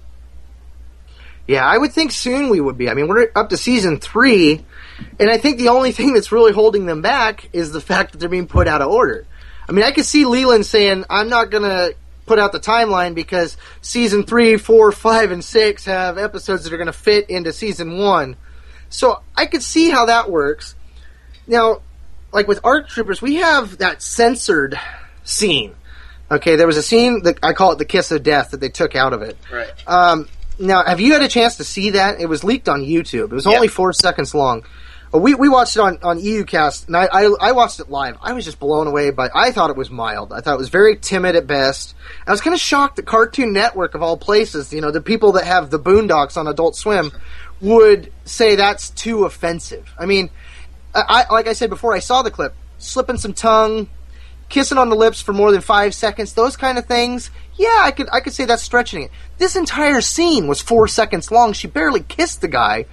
Speaker 5: Yeah, I would think soon we would be. I mean, we're up to season 3, and I think the only thing that's really holding them back is the fact that they're being put out of order. I mean, I could see Leland saying, I'm not going to put out the timeline because season 3, 4, 5, and 6 have episodes that are going to fit into season 1. So I could see how that works. Now, like with ARC Troopers, we have that censored scene. Okay, there was a scene that I call it the kiss of death that they took out of it.
Speaker 1: Right.
Speaker 5: Now, have you had a chance to see that? It was leaked on YouTube. It was only 4 seconds long. We watched it on EUcast, and I watched it live. I was just blown away by it. I thought it was mild. I thought it was very timid at best. I was kind of shocked that Cartoon Network, of all places, you know, the people that have the Boondocks on Adult Swim, would say that's too offensive. I mean, like I said before, I saw the clip. Slipping some tongue, kissing on the lips for more than 5 seconds, those kind of things. Yeah, I could say that's stretching it. This entire scene was 4 seconds long. She barely kissed the guy.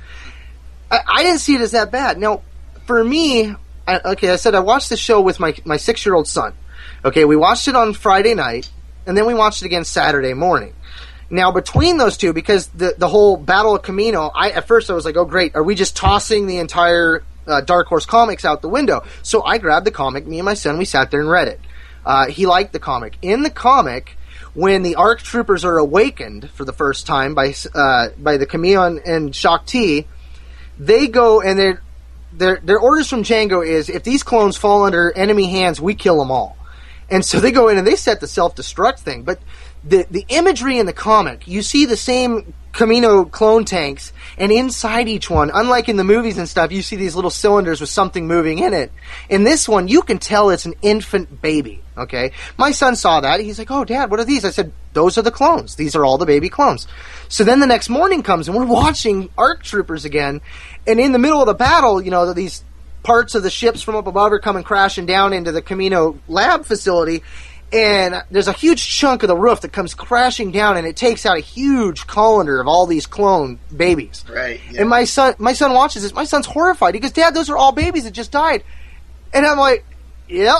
Speaker 5: I didn't see it as that bad. Now, for me, I said I watched the show with my 6-year-old son. Okay, we watched it on Friday night, and then we watched it again Saturday morning. Now, between those two, because the whole Battle of Camino, at first I was like, oh great, are we just tossing the entire Dark Horse comics out the window? So I grabbed the comic, me and my son, we sat there and read it. He liked the comic. In the comic, when the ARC Troopers are awakened for the first time by the Camino and Shaak Ti, they go and their orders from Django is, if these clones fall under enemy hands, we kill them all. And so they go in and they set the self-destruct thing. But the imagery in the comic, you see the same Camino clone tanks, and inside each one, unlike in the movies and stuff, you see these little cylinders with something moving in it. In this one, you can tell it's an infant baby, okay? My son saw that. He's like, oh, Dad, what are these? I said, those are the clones. These are all the baby clones. So then the next morning comes, and we're watching ARC Troopers again, and in the middle of the battle, you know, these parts of the ships from up above are coming crashing down into the Camino lab facility, and there's a huge chunk of the roof that comes crashing down, and it takes out a huge colander of all these clone babies.
Speaker 1: Right. Yeah.
Speaker 5: And my son watches this. My son's horrified. He goes, Dad, those are all babies that just died. And I'm like, yep.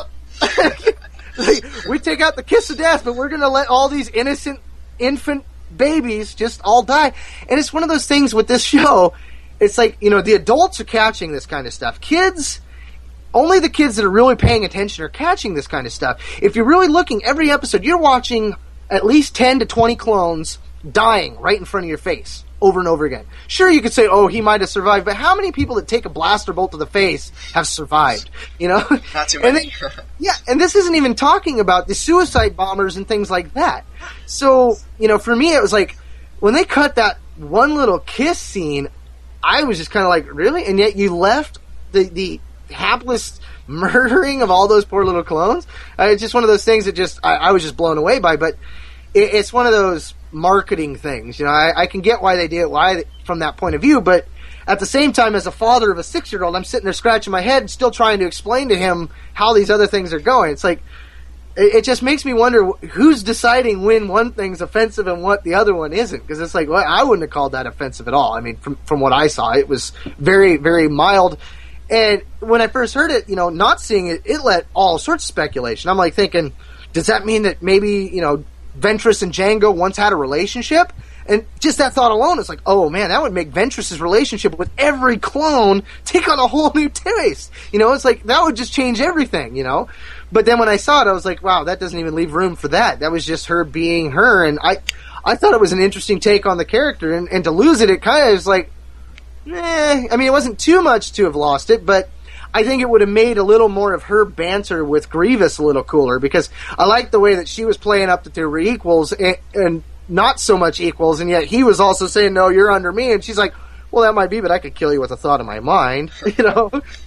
Speaker 5: Like, we take out the kiss of death, but we're going to let all these innocent infant babies just all die. And it's one of those things with this show. It's like, you know, the adults are catching this kind of stuff. Kids, only the kids that are really paying attention are catching this kind of stuff. If you're really looking, every episode, you're watching at least 10 to 20 clones dying right in front of your face over and over again. Sure, you could say, oh, he might have survived, but how many people that take a blaster bolt to the face have survived? You know?
Speaker 1: Not too many.
Speaker 5: Yeah, and this isn't even talking about the suicide bombers and things like that. So, you know, for me, it was like, when they cut that one little kiss scene, I was just kind of like, really? And yet you left the hapless murdering of all those poor little clones? It's just one of those things that just I was just blown away by. But it's one of those marketing things. You know, I can get why they did it, from that point of view. But at the same time, as a father of a 6-year-old, I'm sitting there scratching my head, still trying to explain to him how these other things are going. It's like, it just makes me wonder who's deciding when one thing's offensive and what the other one isn't. Because it's like, well, I wouldn't have called that offensive at all. I mean, from what I saw, it was very, very mild. And when I first heard it, you know, not seeing it, it let all sorts of speculation. I'm like thinking, does that mean that maybe, you know, Ventress and Django once had a relationship? And just that thought alone is like, oh man, that would make Ventress's relationship with every clone take on a whole new twist. You know, it's like, that would just change everything, you know? But then when I saw it, I was like, wow, that doesn't even leave room for that. That was just her being her. And I thought it was an interesting take on the character. And to lose it, it kind of is like, I mean, it wasn't too much to have lost it, but I think it would have made a little more of her banter with Grievous a little cooler, because I liked the way that she was playing up that they were equals and not so much equals, and yet he was also saying, no, you're under me, and she's like, well, that might be, but I could kill you with a thought in my mind, you know?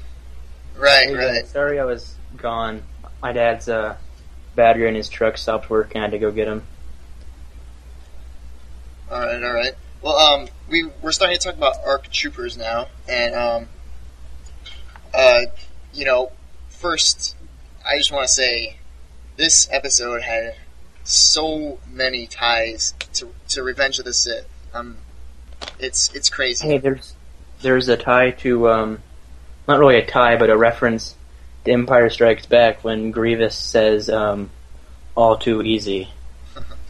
Speaker 1: Right.
Speaker 2: Sorry I was gone. My dad's battery in his truck stopped working. I had to go get him.
Speaker 1: All right. Well, we're starting to talk about ARC Troopers now, and you know, first, I just want to say this episode had so many ties to Revenge of the Sith. It's crazy.
Speaker 2: Hey, there's a tie to not really a tie, but a reference to Empire Strikes Back when Grievous says "all too easy."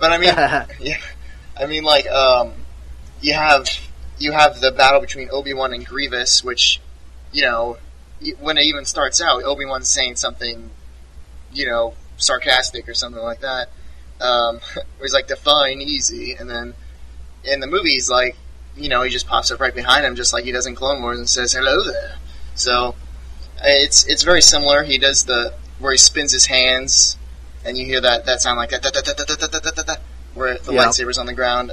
Speaker 1: But I mean, yeah, I mean, like, you have the battle between Obi-Wan and Grievous, which, you know, when it even starts out, Obi-Wan's saying something, you know, sarcastic or something like that. Where he's like, define easy, and then in the movie he's like, you know, he just pops up right behind him, just like he does in Clone Wars, and says, hello there. So, it's very similar. He does where he spins his hands, and you hear that sound like that, where the lightsaber's on the ground.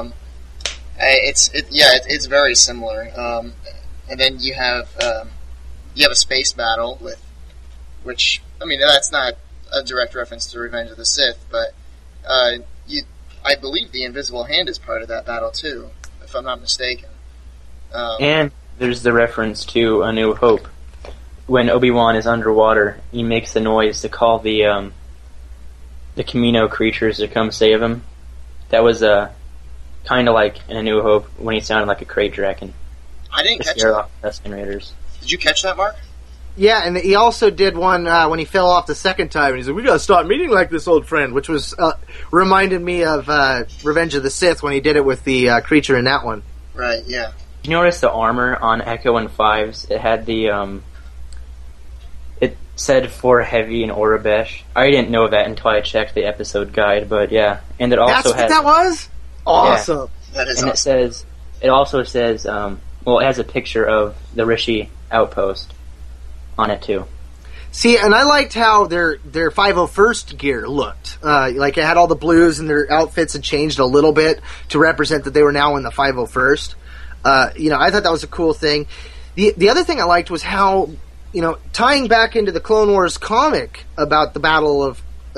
Speaker 1: It's very similar. And then you have a space battle which, I mean, that's not a direct reference to Revenge of the Sith, but I believe the Invisible Hand is part of that battle too, if I'm not mistaken.
Speaker 2: And there's the reference to A New Hope. When Obi-Wan is underwater, he makes the noise to call the Kamino creatures to come save him. That was kind of like in A New Hope when he sounded like a crate dragon.
Speaker 1: I didn't catch
Speaker 2: scare
Speaker 1: that.
Speaker 2: off Tusken Raiders.
Speaker 1: Did you catch that, Mark?
Speaker 5: Yeah, and he also did one when he fell off the second time, and he said, we gotta stop meeting like this, old friend, which was reminded me of Revenge of the Sith when he did it with the creature in that one.
Speaker 1: Right, yeah.
Speaker 2: Did you notice the armor on Echo and Fives? It had the, it said for heavy and Orabesh. I didn't know that until I checked the episode guide, but yeah. And it also
Speaker 5: That's what that was? Awesome.
Speaker 1: Yeah, that is
Speaker 2: and
Speaker 1: awesome.
Speaker 2: It also says, well, it has a picture of the Rishi outpost on it too.
Speaker 5: See, and I liked how their 501st gear looked. Like it had all the blues, and their outfits had changed a little bit to represent that they were now in the 501st. You know, I thought that was a cool thing. The other thing I liked was how, you know, tying back into the Clone Wars comic about the Battle of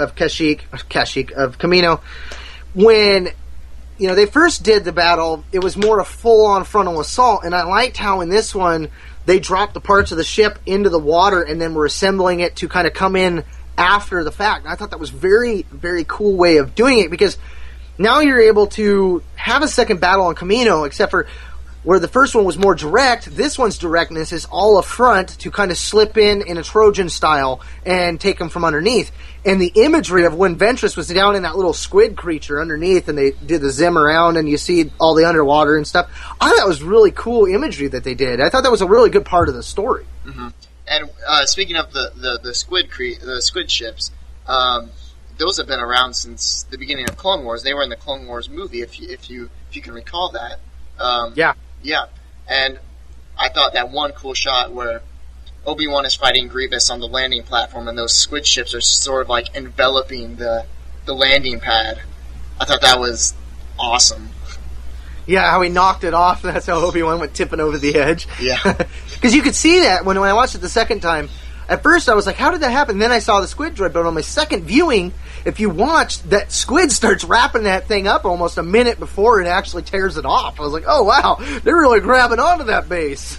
Speaker 5: Kamino, when, you know, they first did the battle, it was more a full-on frontal assault, and I liked how in this one they dropped the parts of the ship into the water and then were assembling it to kind of come in after the fact. And I thought that was very, very cool way of doing it, because now you're able to have a second battle on Kamino, except for where the first one was more direct, this one's directness is all up front to kind of slip in a Trojan style and take them from underneath. And the imagery of when Ventress was down in that little squid creature underneath and they did the zim around and you see all the underwater and stuff, I thought that was really cool imagery that they did. I thought that was a really good part of the story.
Speaker 1: Mm-hmm. And speaking of the squid ships, those have been around since the beginning of Clone Wars. They were in the Clone Wars movie, if you can recall that. Yeah, and I thought that one cool shot where Obi-Wan is fighting Grievous on the landing platform and those squid ships are sort of like enveloping the landing pad. I thought that was awesome.
Speaker 5: Yeah, how he knocked it off. That's how Obi-Wan went tipping over the edge.
Speaker 1: Yeah.
Speaker 5: Because you could see that when I watched it the second time. At first I was like, how did that happen? Then I saw the squid droid, but on my second viewing, if you watch, that squid starts wrapping that thing up almost a minute before it actually tears it off. I was like, oh wow, they're really grabbing onto that base.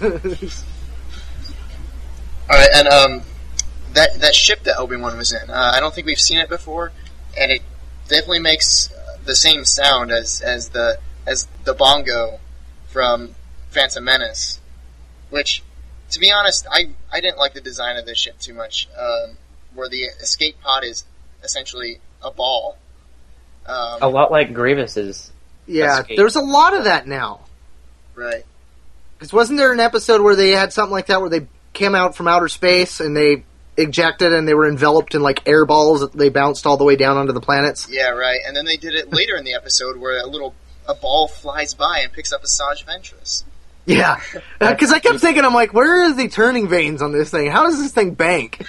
Speaker 1: Alright, and that ship that Obi-Wan was in, I don't think we've seen it before, and it definitely makes the same sound as the bongo from Phantom Menace, which, to be honest, I didn't like the design of this ship too much, where the escape pod is essentially a ball.
Speaker 2: A lot like Grievous's.
Speaker 5: Yeah,
Speaker 2: escape.
Speaker 5: there's a lot of that now.
Speaker 1: Right.
Speaker 5: Because wasn't there an episode where they had something like that where they came out from outer space and they ejected and they were enveloped in like air balls that they bounced all the way down onto the planets?
Speaker 1: Yeah, right. And then they did it later in the episode where a ball flies by and picks up Asajj Ventress.
Speaker 5: Yeah, because I kept thinking, I'm like, where are the turning vanes on this thing? How does this thing bank?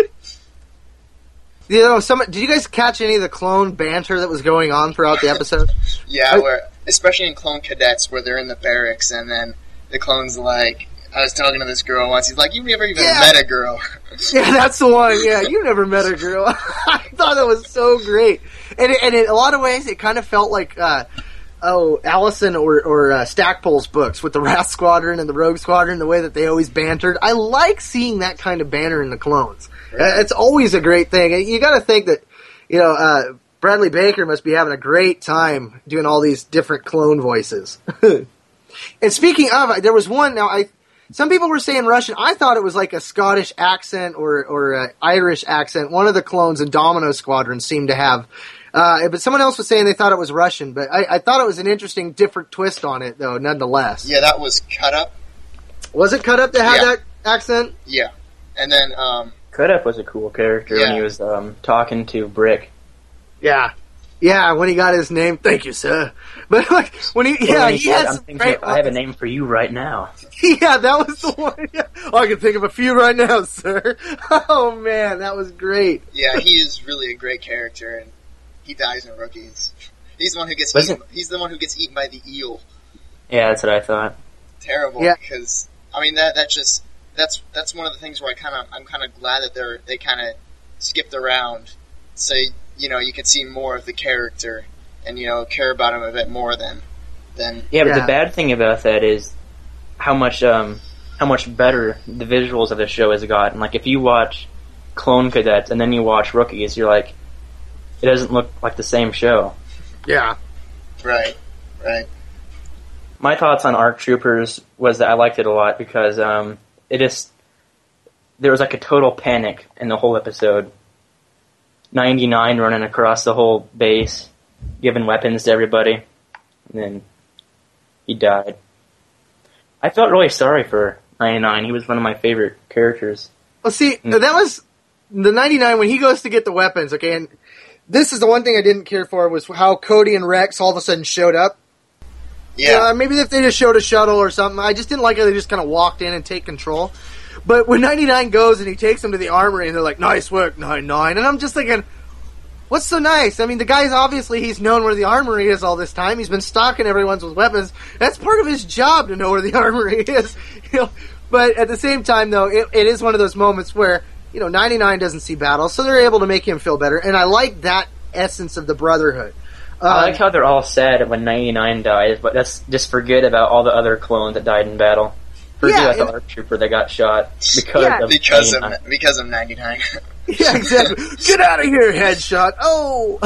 Speaker 5: You know, did you guys catch any of the clone banter that was going on throughout the episode?
Speaker 1: Yeah, where especially in Clone Cadets, where they're in the barracks, and then the clone's like, I was talking to this girl once, he's like, you've never even met a girl.
Speaker 5: Yeah, that's the one, yeah, you never met a girl. I thought that was so great. And in a lot of ways, it kind of felt like, Allison or Stackpole's books with the Wrath Squadron and the Rogue Squadron, the way that they always bantered. I like seeing that kind of banter in the clones. Right. It's always a great thing. You got to think that, you know, Bradley Baker must be having a great time doing all these different clone voices. And speaking of, there was one. Now, some people were saying Russian. I thought it was like a Scottish accent or Irish accent. One of the clones in Domino Squadron seemed to have But someone else was saying they thought it was Russian, but I thought it was an interesting, different twist on it, though, nonetheless.
Speaker 1: Yeah, that was Cut Up.
Speaker 5: Was it Cut Up that had that accent?
Speaker 1: Yeah. And then,
Speaker 2: Cut Up was a cool character when he was talking to Brick.
Speaker 5: Yeah. Yeah, when he got his name, thank you, sir. But like, when he had some great
Speaker 2: I have a name for you right now.
Speaker 5: Yeah, that was the one. Yeah. Oh, I can think of a few right now, sir. Oh man, that was great.
Speaker 1: Yeah, he is really a great character, and he dies in Rookies. He's the one who gets eaten. He's the one who gets eaten by the eel.
Speaker 2: Yeah, that's what I thought.
Speaker 1: Terrible, because I mean that's one of the things where I'm kind of glad that they kind of skipped around, so you can see more of the character and care about him a bit more than.
Speaker 2: Yeah, but the bad thing about that is how much better the visuals of the show has gotten. Like if you watch Clone Cadets and then you watch Rookies, you're like, it doesn't look like the same show.
Speaker 5: Yeah.
Speaker 1: Right.
Speaker 2: My thoughts on ARC Troopers was that I liked it a lot because there was like a total panic in the whole episode. 99 running across the whole base, giving weapons to everybody, and then he died. I felt really sorry for 99. He was one of my favorite characters.
Speaker 5: Well, see, that was the 99 when he goes to get the weapons, okay, and this is the one thing I didn't care for was how Cody and Rex all of a sudden showed up.
Speaker 1: Yeah.
Speaker 5: Maybe if they just showed a shuttle or something. I just didn't like how they just kind of walked in and take control. But when 99 goes and he takes them to the armory and they're like, nice work, 99. And I'm just thinking, what's so nice? I mean, the guy's obviously, he's known where the armory is all this time. He's been stalking everyone's with weapons. That's part of his job to know where the armory is. But at the same time, though, it is one of those moments where, 99 doesn't see battle, so they're able to make him feel better. And I like that essence of the brotherhood.
Speaker 2: I like how they're all sad when 99 dies, but just forget about all the other clones that died in battle. Forget about the ARC Trooper that got shot because of 99.
Speaker 5: Yeah, exactly. Get out of here, headshot. Oh!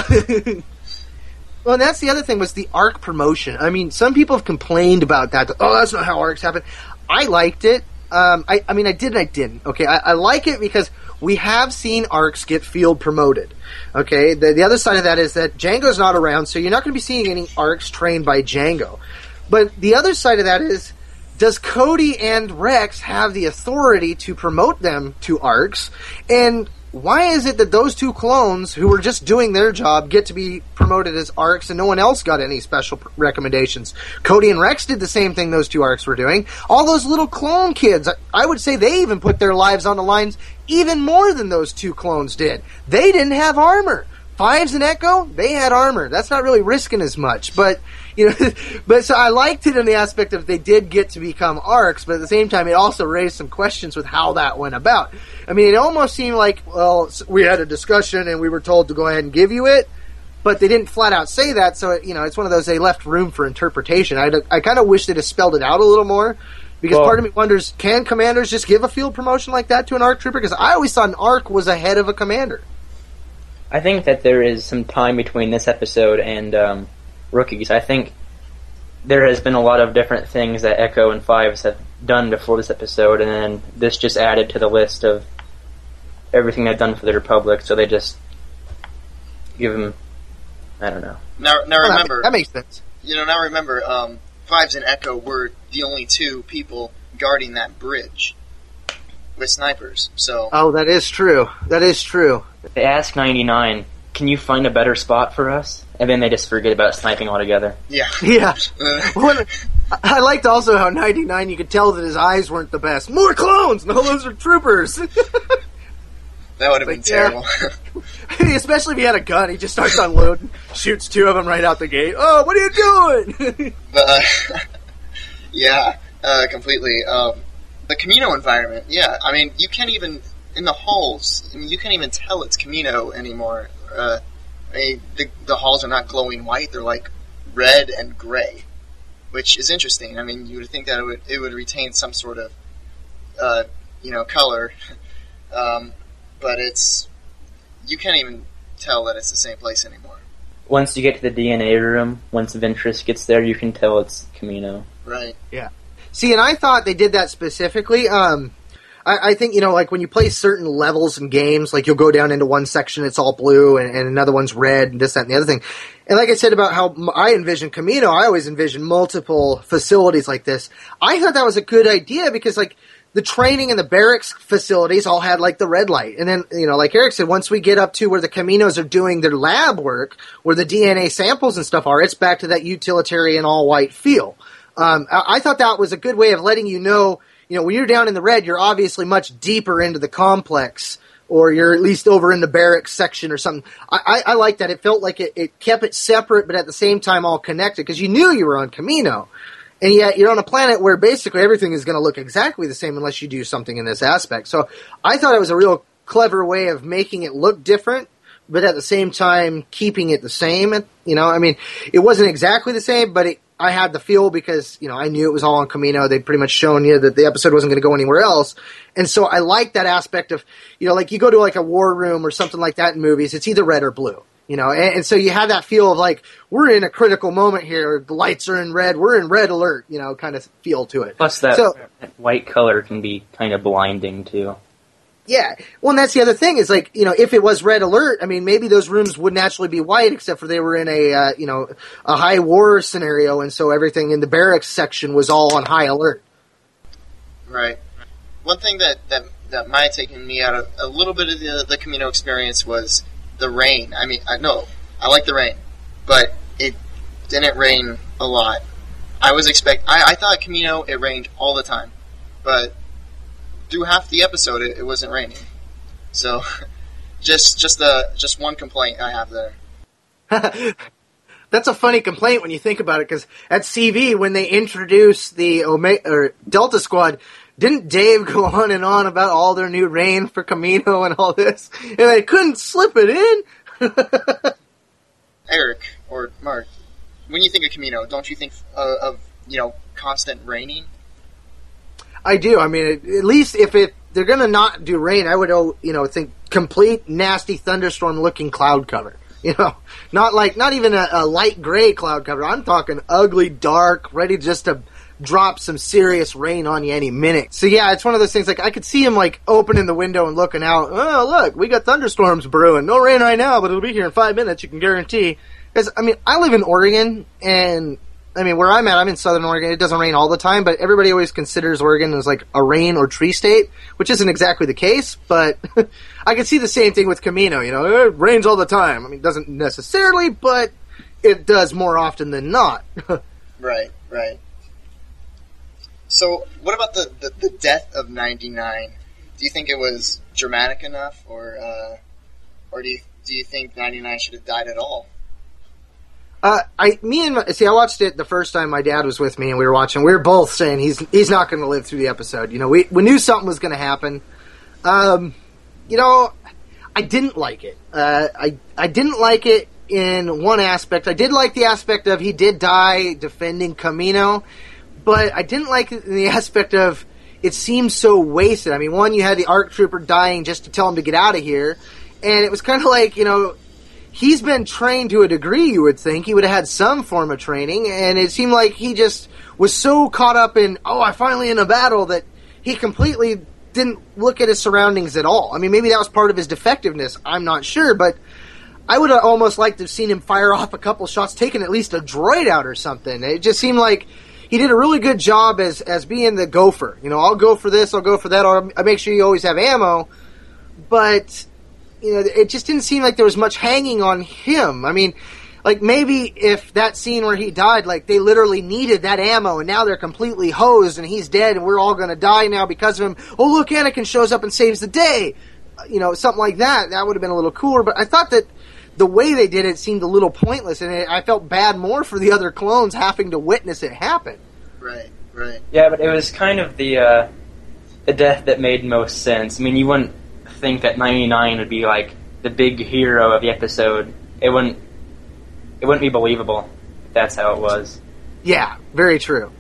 Speaker 5: Well, and that's the other thing was the ARC promotion. I mean, some people have complained about that. Oh, that's not how ARCs happen. I liked it. I did and I didn't. Okay, I like it because we have seen ARCs get field promoted. Okay, the other side of that is that Django's not around, so you're not going to be seeing any ARCs trained by Django. But the other side of that is, does Cody and Rex have the authority to promote them to ARCs? And why is it that those two clones who were just doing their job get to be promoted as ARCs and no one else got any special recommendations? Cody and Rex did the same thing those two ARCs were doing. All those little clone kids, I would say they even put their lives on the lines even more than those two clones did. They didn't have armor. Fives and Echo, they had armor. That's not really risking as much, but but so I liked it in the aspect of they did get to become ARCs, but at the same time it also raised some questions with how that went about. I mean, it almost seemed like, well, we had a discussion and we were told to go ahead and give you it, but they didn't flat out say that, so it's one of those they left room for interpretation. I kind of wish they'd have spelled it out a little more, because part of me wonders, can commanders just give a field promotion like that to an ARC trooper? Because I always thought an ARC was ahead of a commander.
Speaker 2: I think that there is some time between this episode and Rookies. I think there has been a lot of different things that Echo and Fives have done before this episode, and then this just added to the list of everything they've done for the Republic, so they just give them, I don't know.
Speaker 1: Now remember...
Speaker 5: That makes sense.
Speaker 1: Now remember, Fives and Echo were the only two people guarding that bridge with snipers, so... Oh,
Speaker 5: that is true. That is true.
Speaker 2: They ask 99, can you find a better spot for us? And then they just forget about sniping altogether.
Speaker 1: Yeah.
Speaker 5: Yeah. I liked also how 99, you could tell that his eyes weren't the best. More clones! No, those are troopers!
Speaker 1: That would have been terrible.
Speaker 5: Especially if he had a gun, he just starts unloading, shoots two of them right out the gate. Oh, what are you doing?
Speaker 1: Yeah, completely. The Camino environment, yeah. I mean, you can't even... In the halls, you can't even tell it's Camino anymore. The halls are not glowing white; they're like red and gray, which is interesting. I mean, you would think that it would retain some sort of color, but you can't even tell that it's the same place anymore.
Speaker 2: Once you get to the DNA room, once Ventress gets there, you can tell it's Camino.
Speaker 1: Right.
Speaker 5: Yeah. See, and I thought they did that specifically. I think, like when you play certain levels in games, like you'll go down into one section, it's all blue, and another one's red, and this, that, and the other thing. And like I said about how I envision Camino, I always envision multiple facilities like this. I thought that was a good idea because, like, the training and the barracks facilities all had, like, the red light. And then, like Eric said, once we get up to where the Caminos are doing their lab work, where the DNA samples and stuff are, it's back to that utilitarian all-white feel. I thought that was a good way of letting you know, when you're down in the red, you're obviously much deeper into the complex, or you're at least over in the barracks section or something. I like that. It felt like it kept it separate, but at the same time all connected, because you knew you were on Camino. And yet you're on a planet where basically everything is going to look exactly the same unless you do something in this aspect. So I thought it was a real clever way of making it look different, but at the same time keeping it the same. It wasn't exactly the same, but I had the feel because, I knew it was all on Camino. They'd pretty much shown you that the episode wasn't going to go anywhere else. And so I like that aspect of, like you go to like a war room or something like that in movies, it's either red or blue. And so you have that feel of like, we're in a critical moment here, the lights are in red, we're in red alert, kind of feel to it.
Speaker 2: Plus that white color can be kind of blinding too.
Speaker 5: Yeah. Well, and that's the other thing is like, if it was red alert, maybe those rooms would naturally be white except for they were in a high war scenario, and so everything in the barracks section was all on high alert.
Speaker 1: Right. One thing that might have taken me out of a little bit of the Camino experience was the rain. I like the rain, but it didn't rain a lot. I thought Camino, it rained all the time, but through half the episode it wasn't raining. So just one complaint I have there.
Speaker 5: That's a funny complaint when you think about it, because at CV when they introduced the Delta Squad, didn't Dave go on and on about all their new rain for Camino and all this? And they couldn't slip it in?
Speaker 1: Eric, or Mark, when you think of Camino, don't you think of constant raining?
Speaker 5: I do. At least if they're going to not do rain, I would think complete nasty thunderstorm-looking cloud cover. Not even a light gray cloud cover. I'm talking ugly, dark, ready just to drop some serious rain on you any minute. So yeah, it's one of those things, like, I could see him, like, opening the window and looking out. Oh, look, we got thunderstorms brewing. No rain right now, but it'll be here in 5 minutes, you can guarantee. Because, I live in Oregon, and, where I'm at, I'm in southern Oregon. It doesn't rain all the time, but everybody always considers Oregon as, like, a rain or tree state, which isn't exactly the case, but I could see the same thing with Camino, it rains all the time. It doesn't necessarily, but it does more often than not.
Speaker 1: Right. So, what about the death of 99? Do you think it was dramatic enough, or do you think 99 should have died at all?
Speaker 5: I watched it the first time my dad was with me, and we were watching. We were both saying he's not going to live through the episode. We knew something was going to happen. I didn't like it. I didn't like it in one aspect. I did like the aspect of he did die defending Camino, but I didn't like it in the aspect of it seemed so wasted. One, you had the ARC trooper dying just to tell him to get out of here, and it was kind of like, he's been trained to a degree, you would think. He would have had some form of training, and it seemed like he just was so caught up in, I finally in a battle, that he completely didn't look at his surroundings at all. Maybe that was part of his defectiveness. I'm not sure, but I would have almost liked to have seen him fire off a couple shots, taking at least a droid out or something. It just seemed like he did a really good job as being the gopher. I'll go for this, I'll go for that, I'll make sure you always have ammo. But, it just didn't seem like there was much hanging on him. Maybe if that scene where he died, like, they literally needed that ammo, and now they're completely hosed, and he's dead, and we're all gonna die now because of him. Oh, look, Anakin shows up and saves the day! Something like that. That would have been a little cooler, but I thought that the way they did it seemed a little pointless, and I felt bad more for the other clones having to witness it happen.
Speaker 1: Right.
Speaker 2: Yeah, but it was kind of the death that made most sense. You wouldn't think that 99 would be, like, the big hero of the episode. It wouldn't be believable if that's how it was.
Speaker 5: Yeah, very true.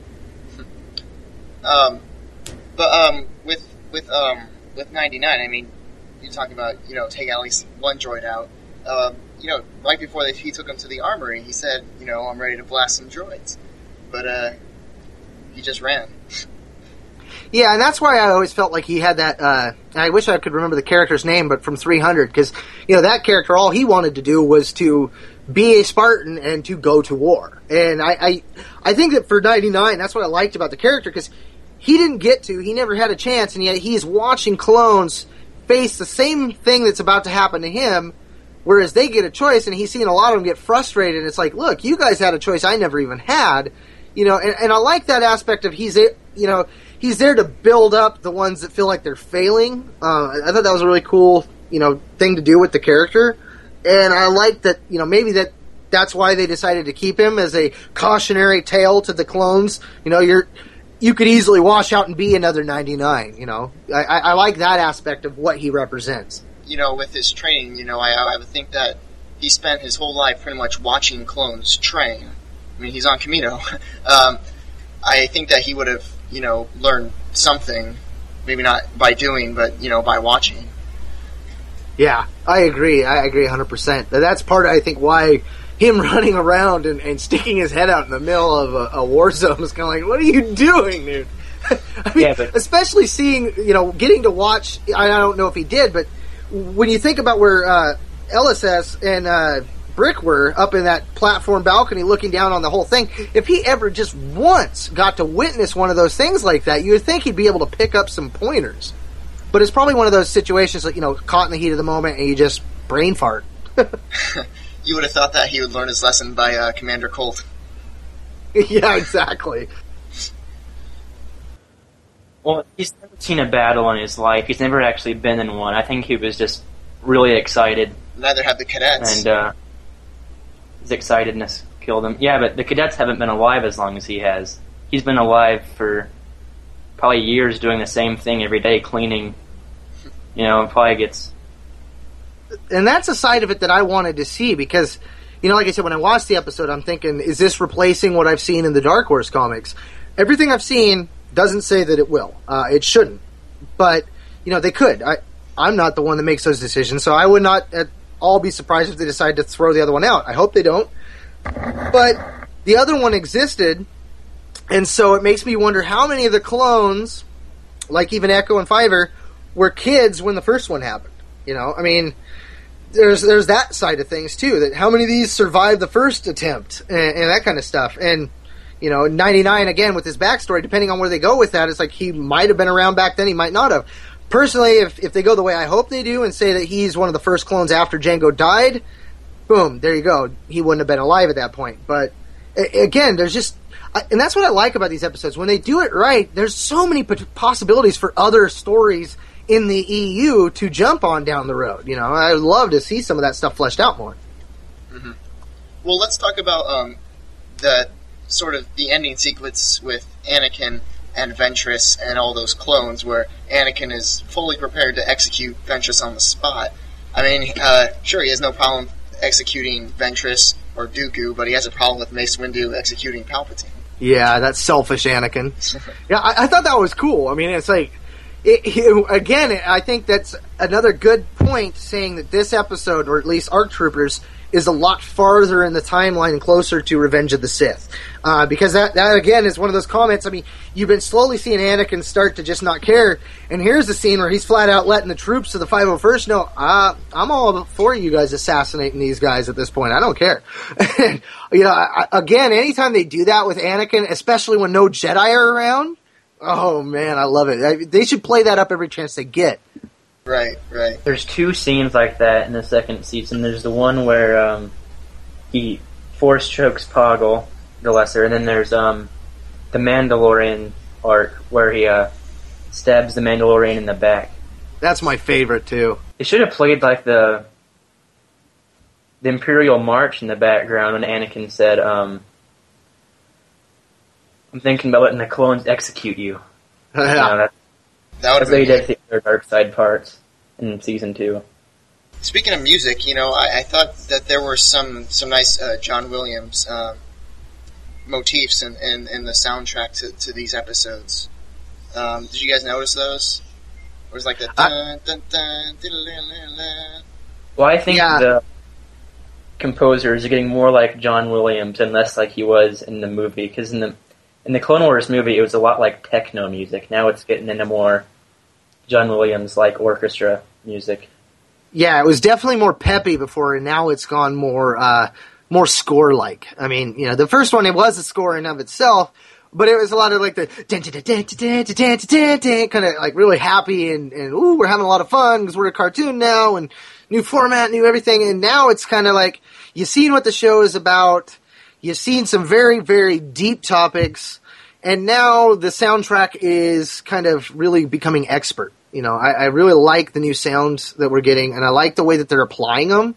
Speaker 1: With 99, you talk about, take at least one droid out. Right before he took him to the armory, he said, I'm ready to blast some droids. But, he just ran.
Speaker 5: Yeah, and that's why I always felt like he had that, I wish I could remember the character's name, but from 300, because, that character, all he wanted to do was to be a Spartan and to go to war. And I think that for 99, that's what I liked about the character, because he didn't get to, he never had a chance, and yet he's watching clones face the same thing that's about to happen to him, whereas they get a choice, and he's seeing a lot of them get frustrated, and it's like, look, you guys had a choice I never even had, and I like that aspect of he's there to build up the ones that feel like they're failing. I thought that was a really cool, thing to do with the character. And I like that, maybe that's why they decided to keep him as a cautionary tale to the clones. You could easily wash out and be another 99, I like that aspect of what he represents.
Speaker 1: With his training, I would think that he spent his whole life pretty much watching clones train. I mean, he's on Kamino. I think that he would have, learn something, maybe not by doing, but, by watching.
Speaker 5: Yeah, I agree 100%. That's part, I think, why him running around and sticking his head out in the middle of a war zone is kind of like, what are you doing, dude? I mean, especially seeing, getting to watch, I don't know if he did, but when you think about where LSS and Brick were up in that platform balcony looking down on the whole thing, if he ever just once got to witness one of those things like that, you would think he'd be able to pick up some pointers. But it's probably one of those situations that, caught in the heat of the moment and you just brain fart.
Speaker 1: You would have thought that he would learn his lesson by Commander Colt.
Speaker 5: Yeah, exactly.
Speaker 2: Well, he's never seen a battle in his life. He's never actually been in one. I think he was just really excited.
Speaker 1: Neither have the cadets.
Speaker 2: And, his excitedness killed him. Yeah, but the cadets haven't been alive as long as he has. He's been alive for probably years doing the same thing every day, cleaning. Probably gets...
Speaker 5: And that's a side of it that I wanted to see because, like I said, when I watched the episode, I'm thinking, is this replacing what I've seen in the Dark Horse comics? Everything I've seen doesn't say that it will. It shouldn't. But, they could. I'm not the one that makes those decisions, so I would not at all be surprised if they decide to throw the other one out. I hope they don't. But the other one existed, and so it makes me wonder how many of the clones, like even Echo and Fiverr, were kids when the first one happened. I mean, there's that side of things too. That how many of these survived the first attempt and that kind of stuff. And 99 again with his backstory, depending on where they go with that, it's like he might have been around back then, he might not have. Personally, if they go the way I hope they do and say that he's one of the first clones after Jango died, boom, there you go. He wouldn't have been alive at that point. But again, there's just, and that's what I like about these episodes. When they do it right, there's so many possibilities for other stories in the EU to jump on down the road. I'd love to see some of that stuff fleshed out more.
Speaker 1: Mm-hmm. Well, let's talk about the sort of the ending sequence with Anakin and Ventress and all those clones, where Anakin is fully prepared to execute Ventress on the spot. I mean, sure, he has no problem executing Ventress or Dooku, but he has a problem with Mace Windu executing Palpatine.
Speaker 5: Yeah, that's selfish Anakin. Yeah, I thought that was cool. I mean, it's like, again, I think that's another good point, saying that this episode, or at least ARC Troopers, is a lot farther in the timeline, closer to Revenge of the Sith. Because that again, is one of those comments. I mean, you've been slowly seeing Anakin start to just not care, and here's the scene where he's flat out letting the troops of the 501st know, I'm all for you guys assassinating these guys at this point. I don't care. And, again, anytime they do that with Anakin, especially when no Jedi are around, oh man, I love it. They should play that up every chance they get.
Speaker 1: Right.
Speaker 2: There's two scenes like that in the second season. There's the one where he force chokes Poggle, the Lesser, and then there's the Mandalorian arc where he stabs the Mandalorian in the back.
Speaker 5: That's my favorite too.
Speaker 2: They should have played like the Imperial March in the background when Anakin said, "I'm thinking about letting the clones execute you."
Speaker 5: Yeah.
Speaker 1: That would have been
Speaker 2: did the other dark side parts in season 2.
Speaker 1: Speaking of music, I thought that there were some nice John Williams motifs in the soundtrack to these episodes. Did you guys notice those? Or was like the dun, dun, dun, dun.
Speaker 2: Well, I think the composers are getting more like John Williams and less like he was in the movie, because in in the Clone Wars movie, it was a lot like techno music. Now it's getting into more John Williams-like orchestra music.
Speaker 5: Yeah, it was definitely more peppy before, and now it's gone more score-like. I mean, the first one, it was a score in of itself, but it was a lot of like the kind of like really happy and ooh, we're having a lot of fun because we're a cartoon now and new format, new everything. And now it's kind of like you've seen what the show is about. You've seen some very, very deep topics, and now the soundtrack is kind of really becoming expert. I really like the new sounds that we're getting, and I like the way that they're applying them.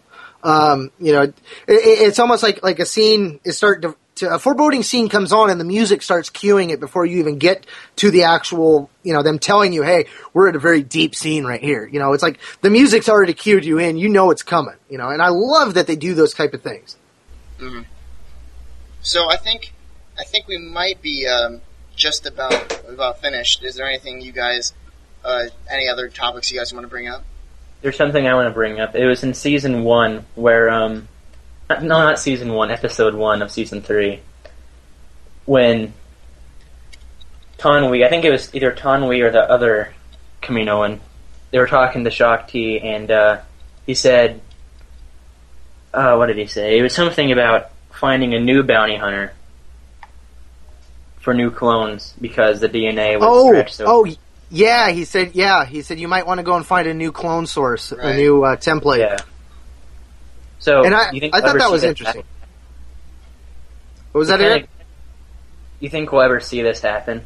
Speaker 5: It's almost like a scene is starting to a foreboding scene comes on and the music starts cueing it before you even get to the actual, them telling you, hey, we're at a very deep scene right here. It's like the music's already cued you in, it's coming, and I love that they do those type of things.
Speaker 1: Mm-hmm. So I think we might be just about finished. Is there anything you guys, any other topics you guys want to bring up?
Speaker 2: There's something I want to bring up. It was in Season 1 where, not Season 1, Episode 1 of Season 3, when Taun We, I think it was either Taun We or the other Kaminoan, they were talking to Shaak Ti, and he said, what did he say? It was something about finding a new bounty hunter for new clones because the DNA was stretched.
Speaker 5: Yeah, he said you might want to go and find a new clone source,
Speaker 1: right.
Speaker 5: A new template.
Speaker 2: Yeah. So,
Speaker 5: and I
Speaker 2: you
Speaker 5: thought that was interesting. What was that, Eric?
Speaker 2: You think we'll ever see this happen?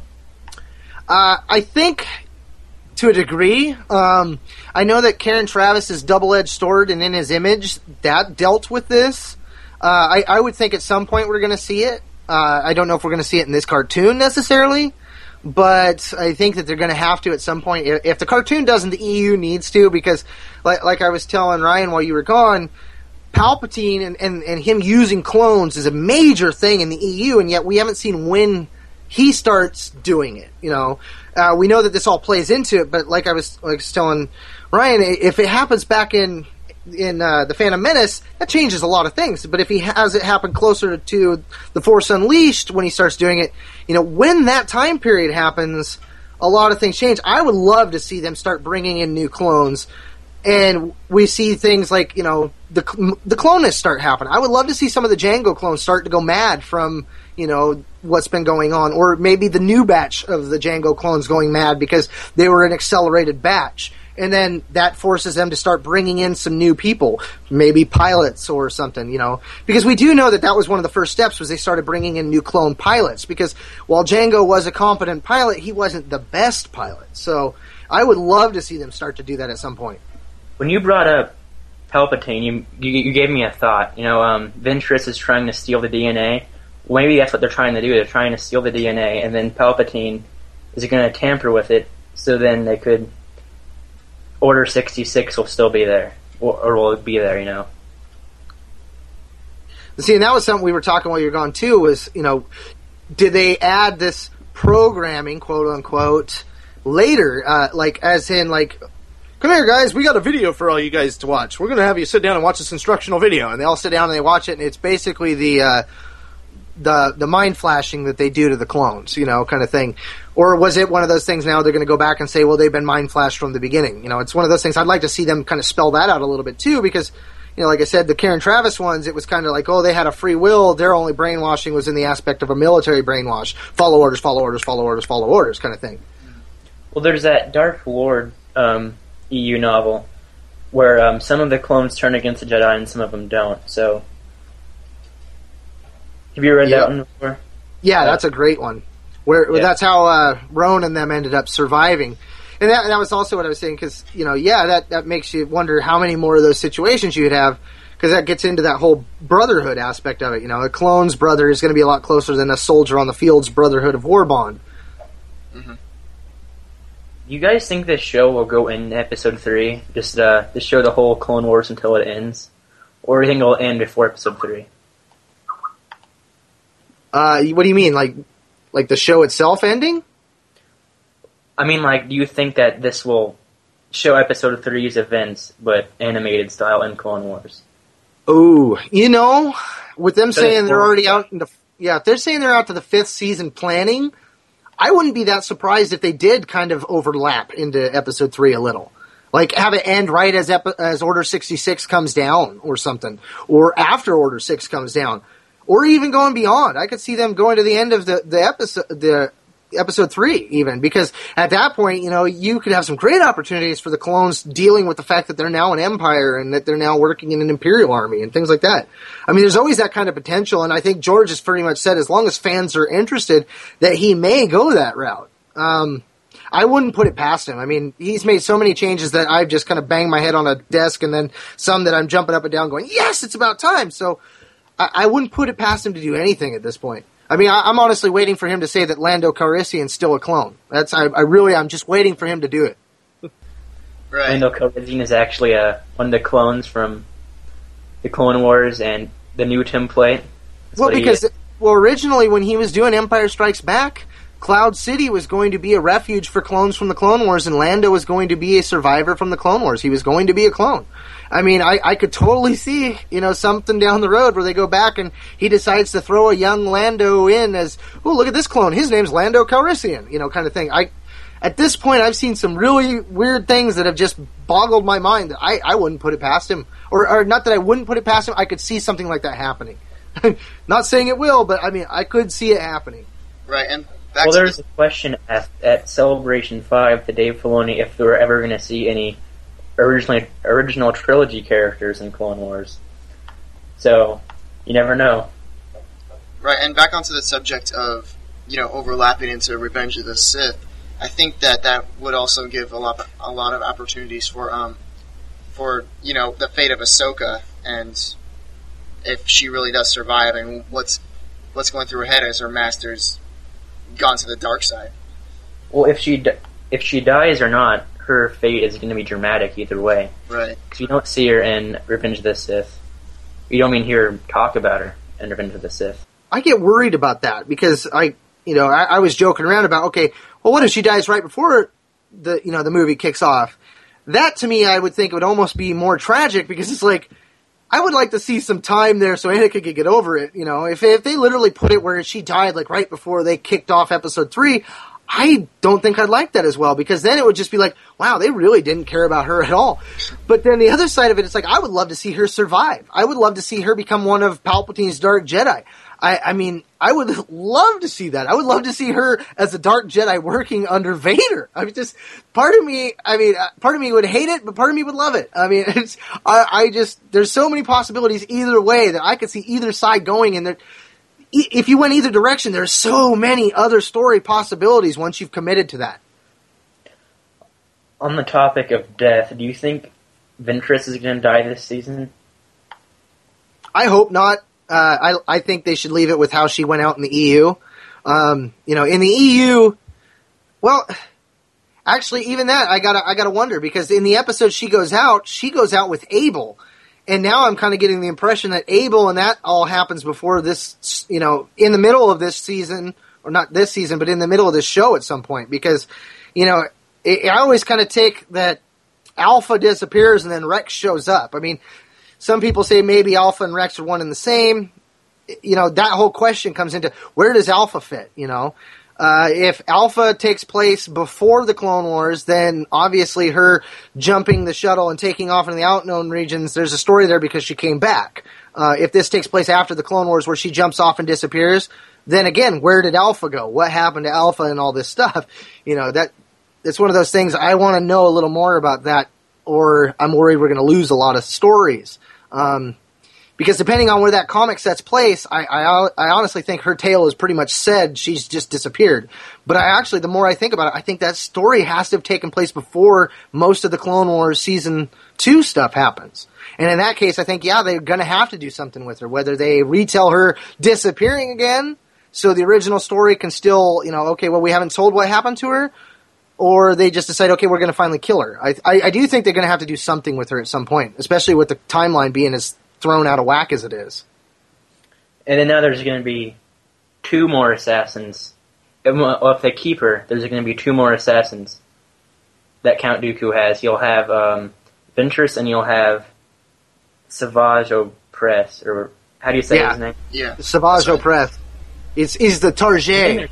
Speaker 5: I think to a degree. I know that Karen Traviss is double-edged sword, and in his image, that dealt with this. I would think at some point we're going to see it. I don't know if we're going to see it in this cartoon necessarily, but I think that they're going to have to at some point. If the cartoon doesn't, the EU needs to, because like I was telling Ryan while you were gone, Palpatine and him using clones is a major thing in the EU, and yet we haven't seen when he starts doing it. We know that this all plays into it, but like I was telling Ryan, if it happens back in The Phantom Menace, that changes a lot of things. But if he has it happen closer to The Force Unleashed when he starts doing it, when that time period happens, a lot of things change. I would love to see them start bringing in new clones, and we see things like, the clonus start happening. I would love to see some of the Jango clones start to go mad from, what's been going on, or maybe the new batch of the Jango clones going mad because they were an accelerated batch. And then that forces them to start bringing in some new people, maybe pilots or something, Because we do know that was one of the first steps, was they started bringing in new clone pilots. Because while Jango was a competent pilot, he wasn't the best pilot. So I would love to see them start to do that at some point.
Speaker 2: When you brought up Palpatine, you gave me a thought. Ventress is trying to steal the DNA. Well, maybe that's what they're trying to do. They're trying to steal the DNA, and then Palpatine is going to tamper with it, so then they could... Order 66 will still be there, or will be there,
Speaker 5: See, and that was something we were talking while you were gone too, was, did they add this programming, quote unquote, later, as in, come here guys, we got a video for all you guys to watch. We're going to have you sit down and watch this instructional video. And they all sit down and they watch it, and it's basically the mind flashing that they do to the clones, kind of thing. Or was it one of those things now they're going to go back and say, well, they've been mind flashed from the beginning? It's one of those things. I'd like to see them kind of spell that out a little bit too, because, like I said, the Karen Traviss ones, it was kind of like, oh, they had a free will. Their only brainwashing was in the aspect of a military brainwash. Follow orders, follow orders, follow orders, follow orders kind of thing.
Speaker 2: Well, there's that Dark Lord EU novel where some of the clones turn against the Jedi and some of them don't. So, have you read that one before?
Speaker 5: Yeah, that's a great one. That's how Roan and them ended up surviving. And that was also what I was saying, because, that makes you wonder how many more of those situations you'd have, because that gets into that whole brotherhood aspect of it. A clone's brother is going to be a lot closer than a soldier on the field's brotherhood of war bond.
Speaker 2: Mm-hmm. You guys think this show will go in Episode 3, just to show the whole Clone Wars until it ends? Or do you think it'll end before Episode 3?
Speaker 5: What do you mean, like the show itself ending?
Speaker 2: I mean, do you think that this will show Episode 3's events, but animated style in Clone Wars?
Speaker 5: Oh, with them saying they're already out in the... if they're saying they're out to the 5th season planning, I wouldn't be that surprised if they did kind of overlap into episode 3 a little. Like, have it end right as Order 66 comes down or something. Or after Order 6 comes down. Or even going beyond. I could see them going to the end of the episode 3 even, because at that point, you could have some great opportunities for the clones dealing with the fact that they're now an empire and that they're now working in an imperial army and things like that. I mean, there's always that kind of potential, and I think George has pretty much said, as long as fans are interested, that he may go that route. I wouldn't put it past him. I mean, he's made so many changes that I've just kind of banged my head on a desk, and then some that I'm jumping up and down going, yes, it's about time. So I wouldn't put it past him to do anything at this point. I mean, I'm honestly waiting for him to say that Lando Calrissian's still a clone. I'm just waiting for him to do it.
Speaker 1: Right.
Speaker 2: Lando Calrissian is actually one of the clones from the Clone Wars and the new template.
Speaker 5: Originally when he was doing Empire Strikes Back, Cloud City was going to be a refuge for clones from the Clone Wars, and Lando was going to be a survivor from the Clone Wars. He was going to be a clone. I mean, I could totally see, something down the road where they go back and he decides to throw a young Lando in as, oh, look at this clone. His name's Lando Calrissian, kind of thing. At this point, I've seen some really weird things that have just boggled my mind that I wouldn't put it past him. Or not that I wouldn't put it past him, I could see something like that happening. Not saying it will, but I mean, I could see it happening.
Speaker 1: Right, and
Speaker 2: there's a question at Celebration 5 to Dave Filoni if they were ever going to see any original trilogy characters in Clone Wars. So, you never know.
Speaker 1: Right, and back onto the subject of, overlapping into Revenge of the Sith, I think that would also give a lot of opportunities for the fate of Ahsoka, and if she really does survive, and what's going through her head as her master's gone to the dark side.
Speaker 2: Well, if she dies or not, her fate is going to be dramatic either way.
Speaker 1: Right.
Speaker 2: Because you don't see her in Revenge of the Sith. You don't even hear her talk about her in Revenge of the Sith.
Speaker 5: I get worried about that because I was joking around about, okay, well, what if she dies right before the movie kicks off? That, to me, I would think it would almost be more tragic because it's like, I would like to see some time there so Anakin could get over it. If they literally put it where she died like right before they kicked off episode 3, I don't think I'd like that as well, because then it would just be like, wow, they really didn't care about her at all. But then the other side of it, it's like, I would love to see her survive. I would love to see her become one of Palpatine's Dark Jedi. I mean, I would love to see that. I would love to see her as a Dark Jedi working under Vader. I mean, just part of me would hate it, but part of me would love it. I mean, there's so many possibilities either way that I could see either side going, and if you went either direction, there's so many other story possibilities once you've committed to that.
Speaker 2: On the topic of death, do you think Ventress is going to die this season?
Speaker 5: I hope not. I think they should leave it with how she went out in the EU. In the EU, well, actually, even that I gotta wonder, because in the episode she goes out with Abel, and now I'm kind of getting the impression that Abel and that all happens before this, in the middle of this season, or not this season, but in the middle of this show at some point, because, I always kind of take that Alpha disappears and then Rex shows up. I mean, some people say maybe Alpha and Rex are one and the same. That whole question comes into, where does Alpha fit, If Alpha takes place before the Clone Wars, then obviously her jumping the shuttle and taking off in the unknown regions, there's a story there because she came back. If this takes place after the Clone Wars where she jumps off and disappears, then again, where did Alpha go? What happened to Alpha and all this stuff? It's one of those things, I want to know a little more about that, or I'm worried we're going to lose a lot of stories. Because depending on where that comic sets place, I honestly think her tale is pretty much said. She's just disappeared. But the more I think about it, I think that story has to have taken place before most of the Clone Wars Season 2 stuff happens. And in that case, I think, they're going to have to do something with her. Whether they retell her disappearing again, so the original story can still, we haven't told what happened to her, or they just decide, okay, we're going to finally kill her. I do think they're going to have to do something with her at some point, especially with the timeline being as thrown out of whack as it is.
Speaker 2: And then now there's going to be 2 more assassins. Well, if they keep her, there's going to be 2 more assassins that Count Dooku has. You'll have Ventress, and you'll have Savage Opress, or how do you say his name?
Speaker 1: Yeah,
Speaker 5: Savage Opress. Is the Tarjay.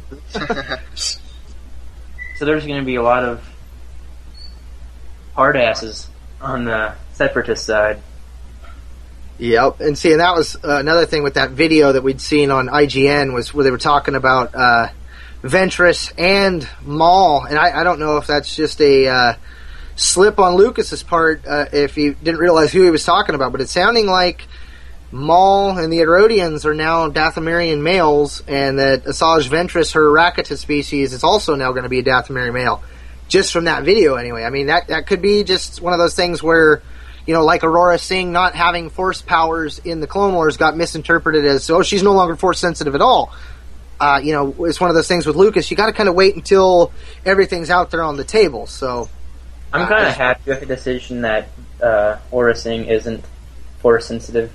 Speaker 2: So there's going to be a lot of hard asses on the Separatist side.
Speaker 5: Yep, and see, and that was another thing with that video that we'd seen on IGN was where they were talking about Ventress and Maul, and I don't know if that's just a slip on Lucas's part if he didn't realize who he was talking about, but it's sounding like Maul and the Herodians are now Dathomirian males, and that Asajj Ventress, her Rakata species, is also now going to be a Dathomirian male. Just from that video, anyway. I mean, that could be just one of those things where, you know, like Aurora Singh not having Force powers in the Clone Wars got misinterpreted as, oh, she's no longer Force sensitive at all. You know, it's one of those things with Lucas. You got to kind of wait until everything's out there on the table. So,
Speaker 2: I'm kind of happy with the decision that Aurora Singh isn't Force sensitive.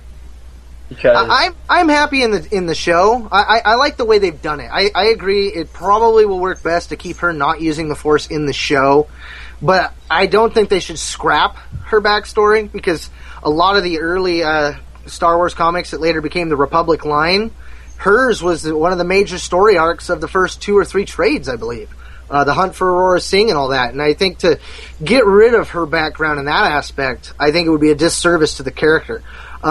Speaker 2: Because
Speaker 5: I'm happy in the show. I like the way they've done it. I agree. It probably will work best to keep her not using the Force in the show, but I don't think they should scrap her backstory, because a lot of the early Star Wars comics that later became the Republic line, hers was one of the major story arcs of the first 2 or 3 trades, I believe. The hunt for Aurora Singh and all that. And I think to get rid of her background in that aspect, I think it would be a disservice to the character.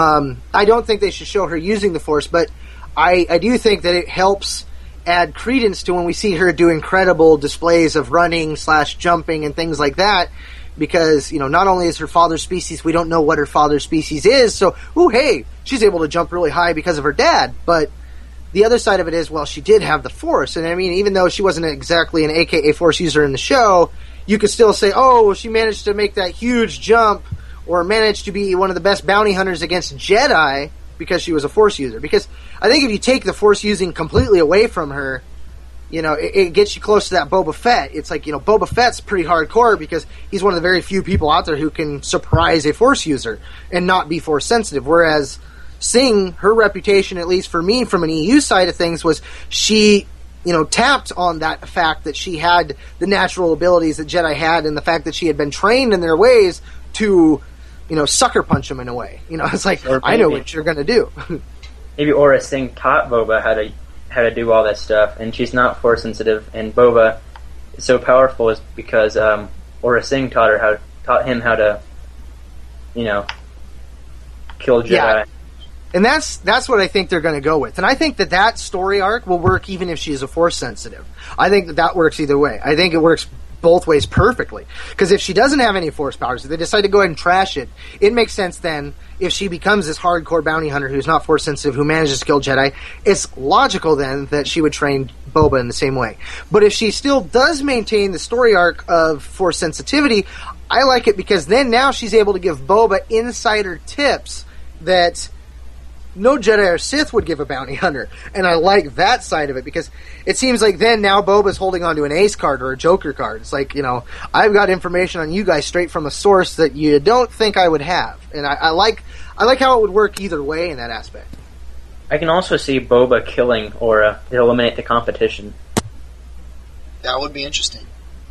Speaker 5: I don't think they should show her using the Force, but I do think that it helps add credence to when we see her do incredible displays of running / jumping and things like that, because, you know, not only is her father's species, we don't know what her father's species is, so, ooh, hey, she's able to jump really high because of her dad, but the other side of it is, well, she did have the Force, and I mean, even though she wasn't exactly an AKA Force user in the show, you could still say, oh, she managed to make that huge jump, or managed to be one of the best bounty hunters against Jedi because she was a Force user. Because I think if you take the Force using completely away from her, you know, it gets you close to that Boba Fett. It's like, you know, Boba Fett's pretty hardcore because he's one of the very few people out there who can surprise a Force user and not be Force sensitive. Whereas Singh, her reputation, at least for me, from an EU side of things, was she, you know, tapped on that fact that she had the natural abilities that Jedi had, and the fact that she had been trained in their ways to, you know, sucker punch them in a way. You know, it's like, I know what you're going to do.
Speaker 2: Maybe Aurora Singh taught Boba how to do all that stuff, and she's not Force sensitive, and Boba is so powerful is because Aurora Singh taught him how to, you know, kill Jedi.
Speaker 5: Yeah. And that's what I think they're going to go with. And I think that story arc will work even if she's a Force sensitive. I think that works either way. I think it works both ways perfectly. Because if she doesn't have any Force powers, if they decide to go ahead and trash it, it makes sense then, if she becomes this hardcore bounty hunter who's not Force sensitive, who manages to kill Jedi, it's logical then that she would train Boba in the same way. But if she still does maintain the story arc of Force sensitivity, I like it because then now she's able to give Boba insider tips that no Jedi or Sith would give a bounty hunter. And I like that side of it, because it seems like then now Boba's holding on to an ace card or a joker card. It's like, you know, I've got information on you guys straight from a source that you don't think I would have. And I like how it would work either way in that aspect.
Speaker 2: I can also see Boba killing Aura to eliminate the competition.
Speaker 1: That would be interesting.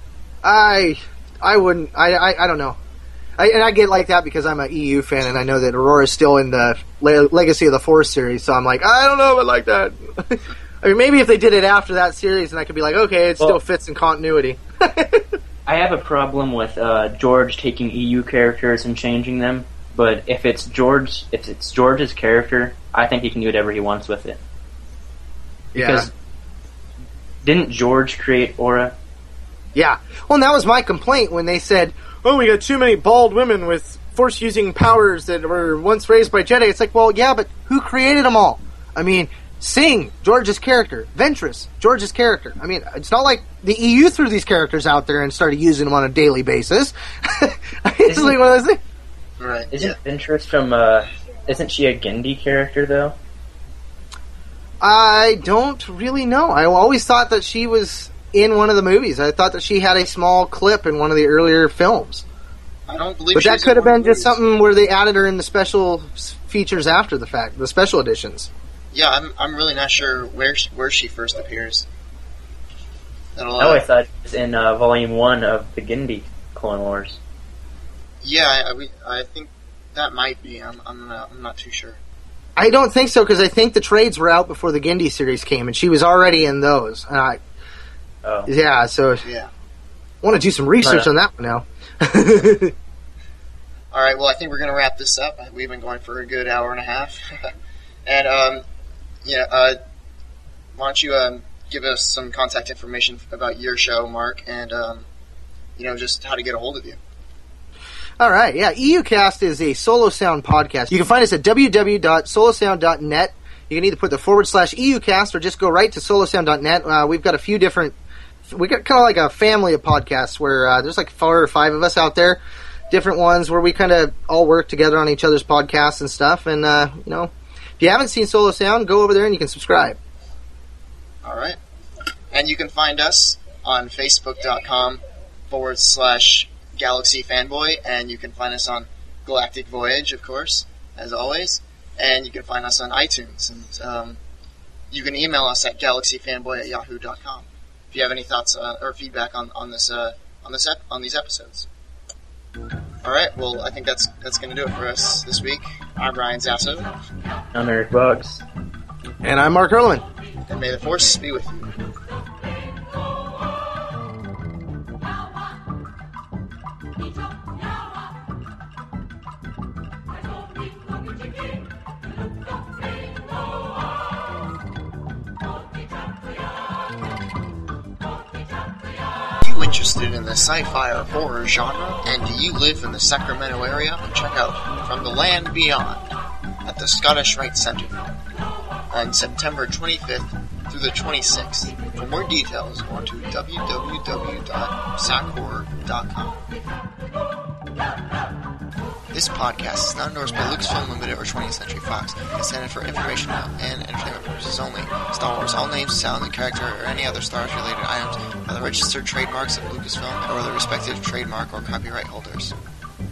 Speaker 5: I wouldn't. I don't know. I get like that because I'm an EU fan, and I know that Aurora's still in the Legacy of the Force series, so I'm like, I don't know if I like that. I mean, maybe if they did it after that series, then I could be like, okay, it still fits in continuity.
Speaker 2: I have a problem with George taking EU characters and changing them, but if it's George's character, I think he can do whatever he wants with it. Because didn't George create Aura?
Speaker 5: Yeah. Well, and that was my complaint when they said, oh, we got too many bald women with Force-using powers that were once raised by Jedi. It's like, well, yeah, but who created them all? I mean, Singh, George's character. Ventress, George's character. I mean, it's not like the EU threw these characters out there and started using them on a daily basis. It's like one of those things.
Speaker 1: Right.
Speaker 2: Isn't Ventress from, isn't she a Gindi character, though?
Speaker 5: I don't really know. I always thought that she was in one of the movies. I thought that she had a small clip in one of the earlier films.
Speaker 1: I don't believe.
Speaker 5: But that could have been just something where they added her in the special features after the fact, the special editions.
Speaker 1: Yeah, I'm really not sure where she first appears.
Speaker 2: I always thought it was in Volume 1 of the Gindi Clone Wars.
Speaker 1: Yeah, I think that might be. I'm not too sure.
Speaker 5: I don't think so, because I think the trades were out before the Gindi series came, and she was already in those. Yeah, so
Speaker 1: Yeah.
Speaker 5: I want to do some research on that one now.
Speaker 1: All right, well, I think we're going to wrap this up. We've been going for a good hour and a half. And, why don't you give us some contact information about your show, Mark, and, just how to get a hold of you.
Speaker 5: All right, yeah. EUcast is a Solo Sound podcast. You can find us at www.solosound.net. You can either put the /EUcast or just go right to solosound.net. We've got a few different... We got kind of like a family of podcasts where there's like 4 or 5 of us out there. Different ones where we kind of all work together on each other's podcasts and stuff. And, if you haven't seen Solo Sound, go over there and you can subscribe.
Speaker 1: All right. And you can find us on facebook.com/Galaxy Fanboy, and you can find us on Galactic Voyage, of course, as always. And you can find us on iTunes. And you can email us at galaxyfanboy@yahoo.com if you have any thoughts or feedback on these episodes. All right, well, I think that's going to do it for us this week. I'm Ryan Zasso.
Speaker 2: I'm Eric Bucks.
Speaker 5: And I'm Mark Hurlman.
Speaker 1: And may the Force be with you. Interested in the sci-fi or horror genre, and do you live in the Sacramento area? Check out From the Land Beyond at the Scottish Rite Center on September 25th through the 26th. For more details, go to www.sakhorror.com. This podcast is not endorsed by Lucasfilm Limited or 20th Century Fox. It's intended for informational and entertainment purposes only. Star Wars, all names, sound, and character, or any other Star Wars-related items are the registered trademarks of Lucasfilm or the respective trademark or copyright holders.